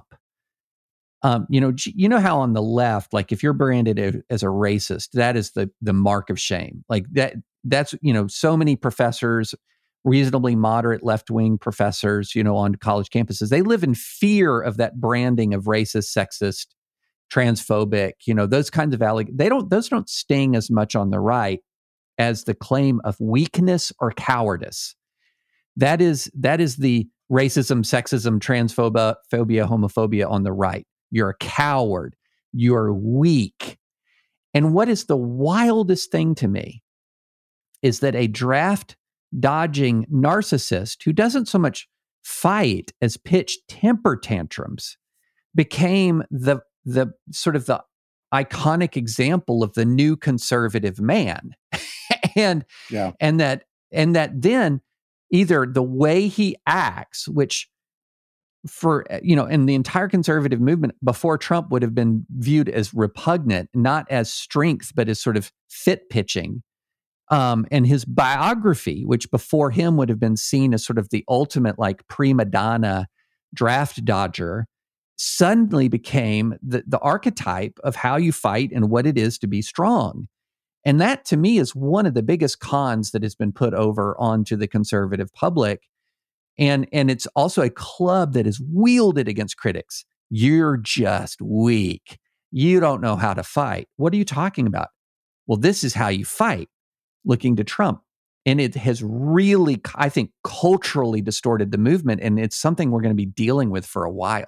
How on the left, like if you're branded as a racist, that is the mark of shame. Like that's so many professors, reasonably moderate left-wing professors, on college campuses, they live in fear of that branding of racist, sexist, transphobic, those kinds of those don't sting as much on the right as the claim of weakness or cowardice. That is the racism, sexism, transphobia, homophobia on the right. You're a coward. You're weak. And what is the wildest thing to me is that a draft-dodging narcissist who doesn't so much fight as pitch temper tantrums became the sort of the iconic example of the new conservative man. and that then either the way he acts, which for, in the entire conservative movement before Trump would have been viewed as repugnant, not as strength, but as sort of fit pitching. And his biography, which before him would have been seen as sort of the ultimate like prima donna draft dodger, suddenly became the archetype of how you fight and what it is to be strong. And that, to me, is one of the biggest cons that has been put over onto the conservative public. And it's also a club that is wielded against critics. You're just weak. You don't know how to fight. What are you talking about? Well, this is how you fight, looking to Trump. And it has really, I think, culturally distorted the movement. And it's something we're going to be dealing with for a while.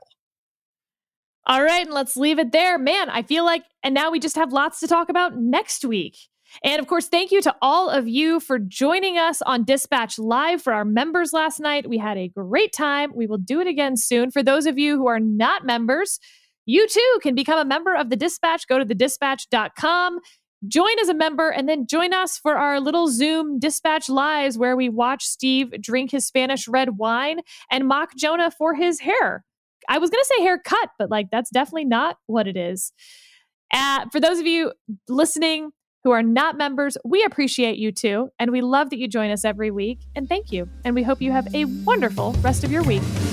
All right, and let's leave it there. Man, I feel like, and now we just have lots to talk about next week. And of course, thank you to all of you for joining us on Dispatch Live for our members last night. We had a great time. We will do it again soon. For those of you who are not members, you too can become a member of the Dispatch. Go to thedispatch.com, join as a member, and then join us for our little Zoom Dispatch Lives where we watch Steve drink his Spanish red wine and mock Jonah for his hair. I was going to say haircut, but that's definitely not what it is. For those of you listening, who are not members, we appreciate you too. And we love that you join us every week. And thank you. And we hope you have a wonderful rest of your week.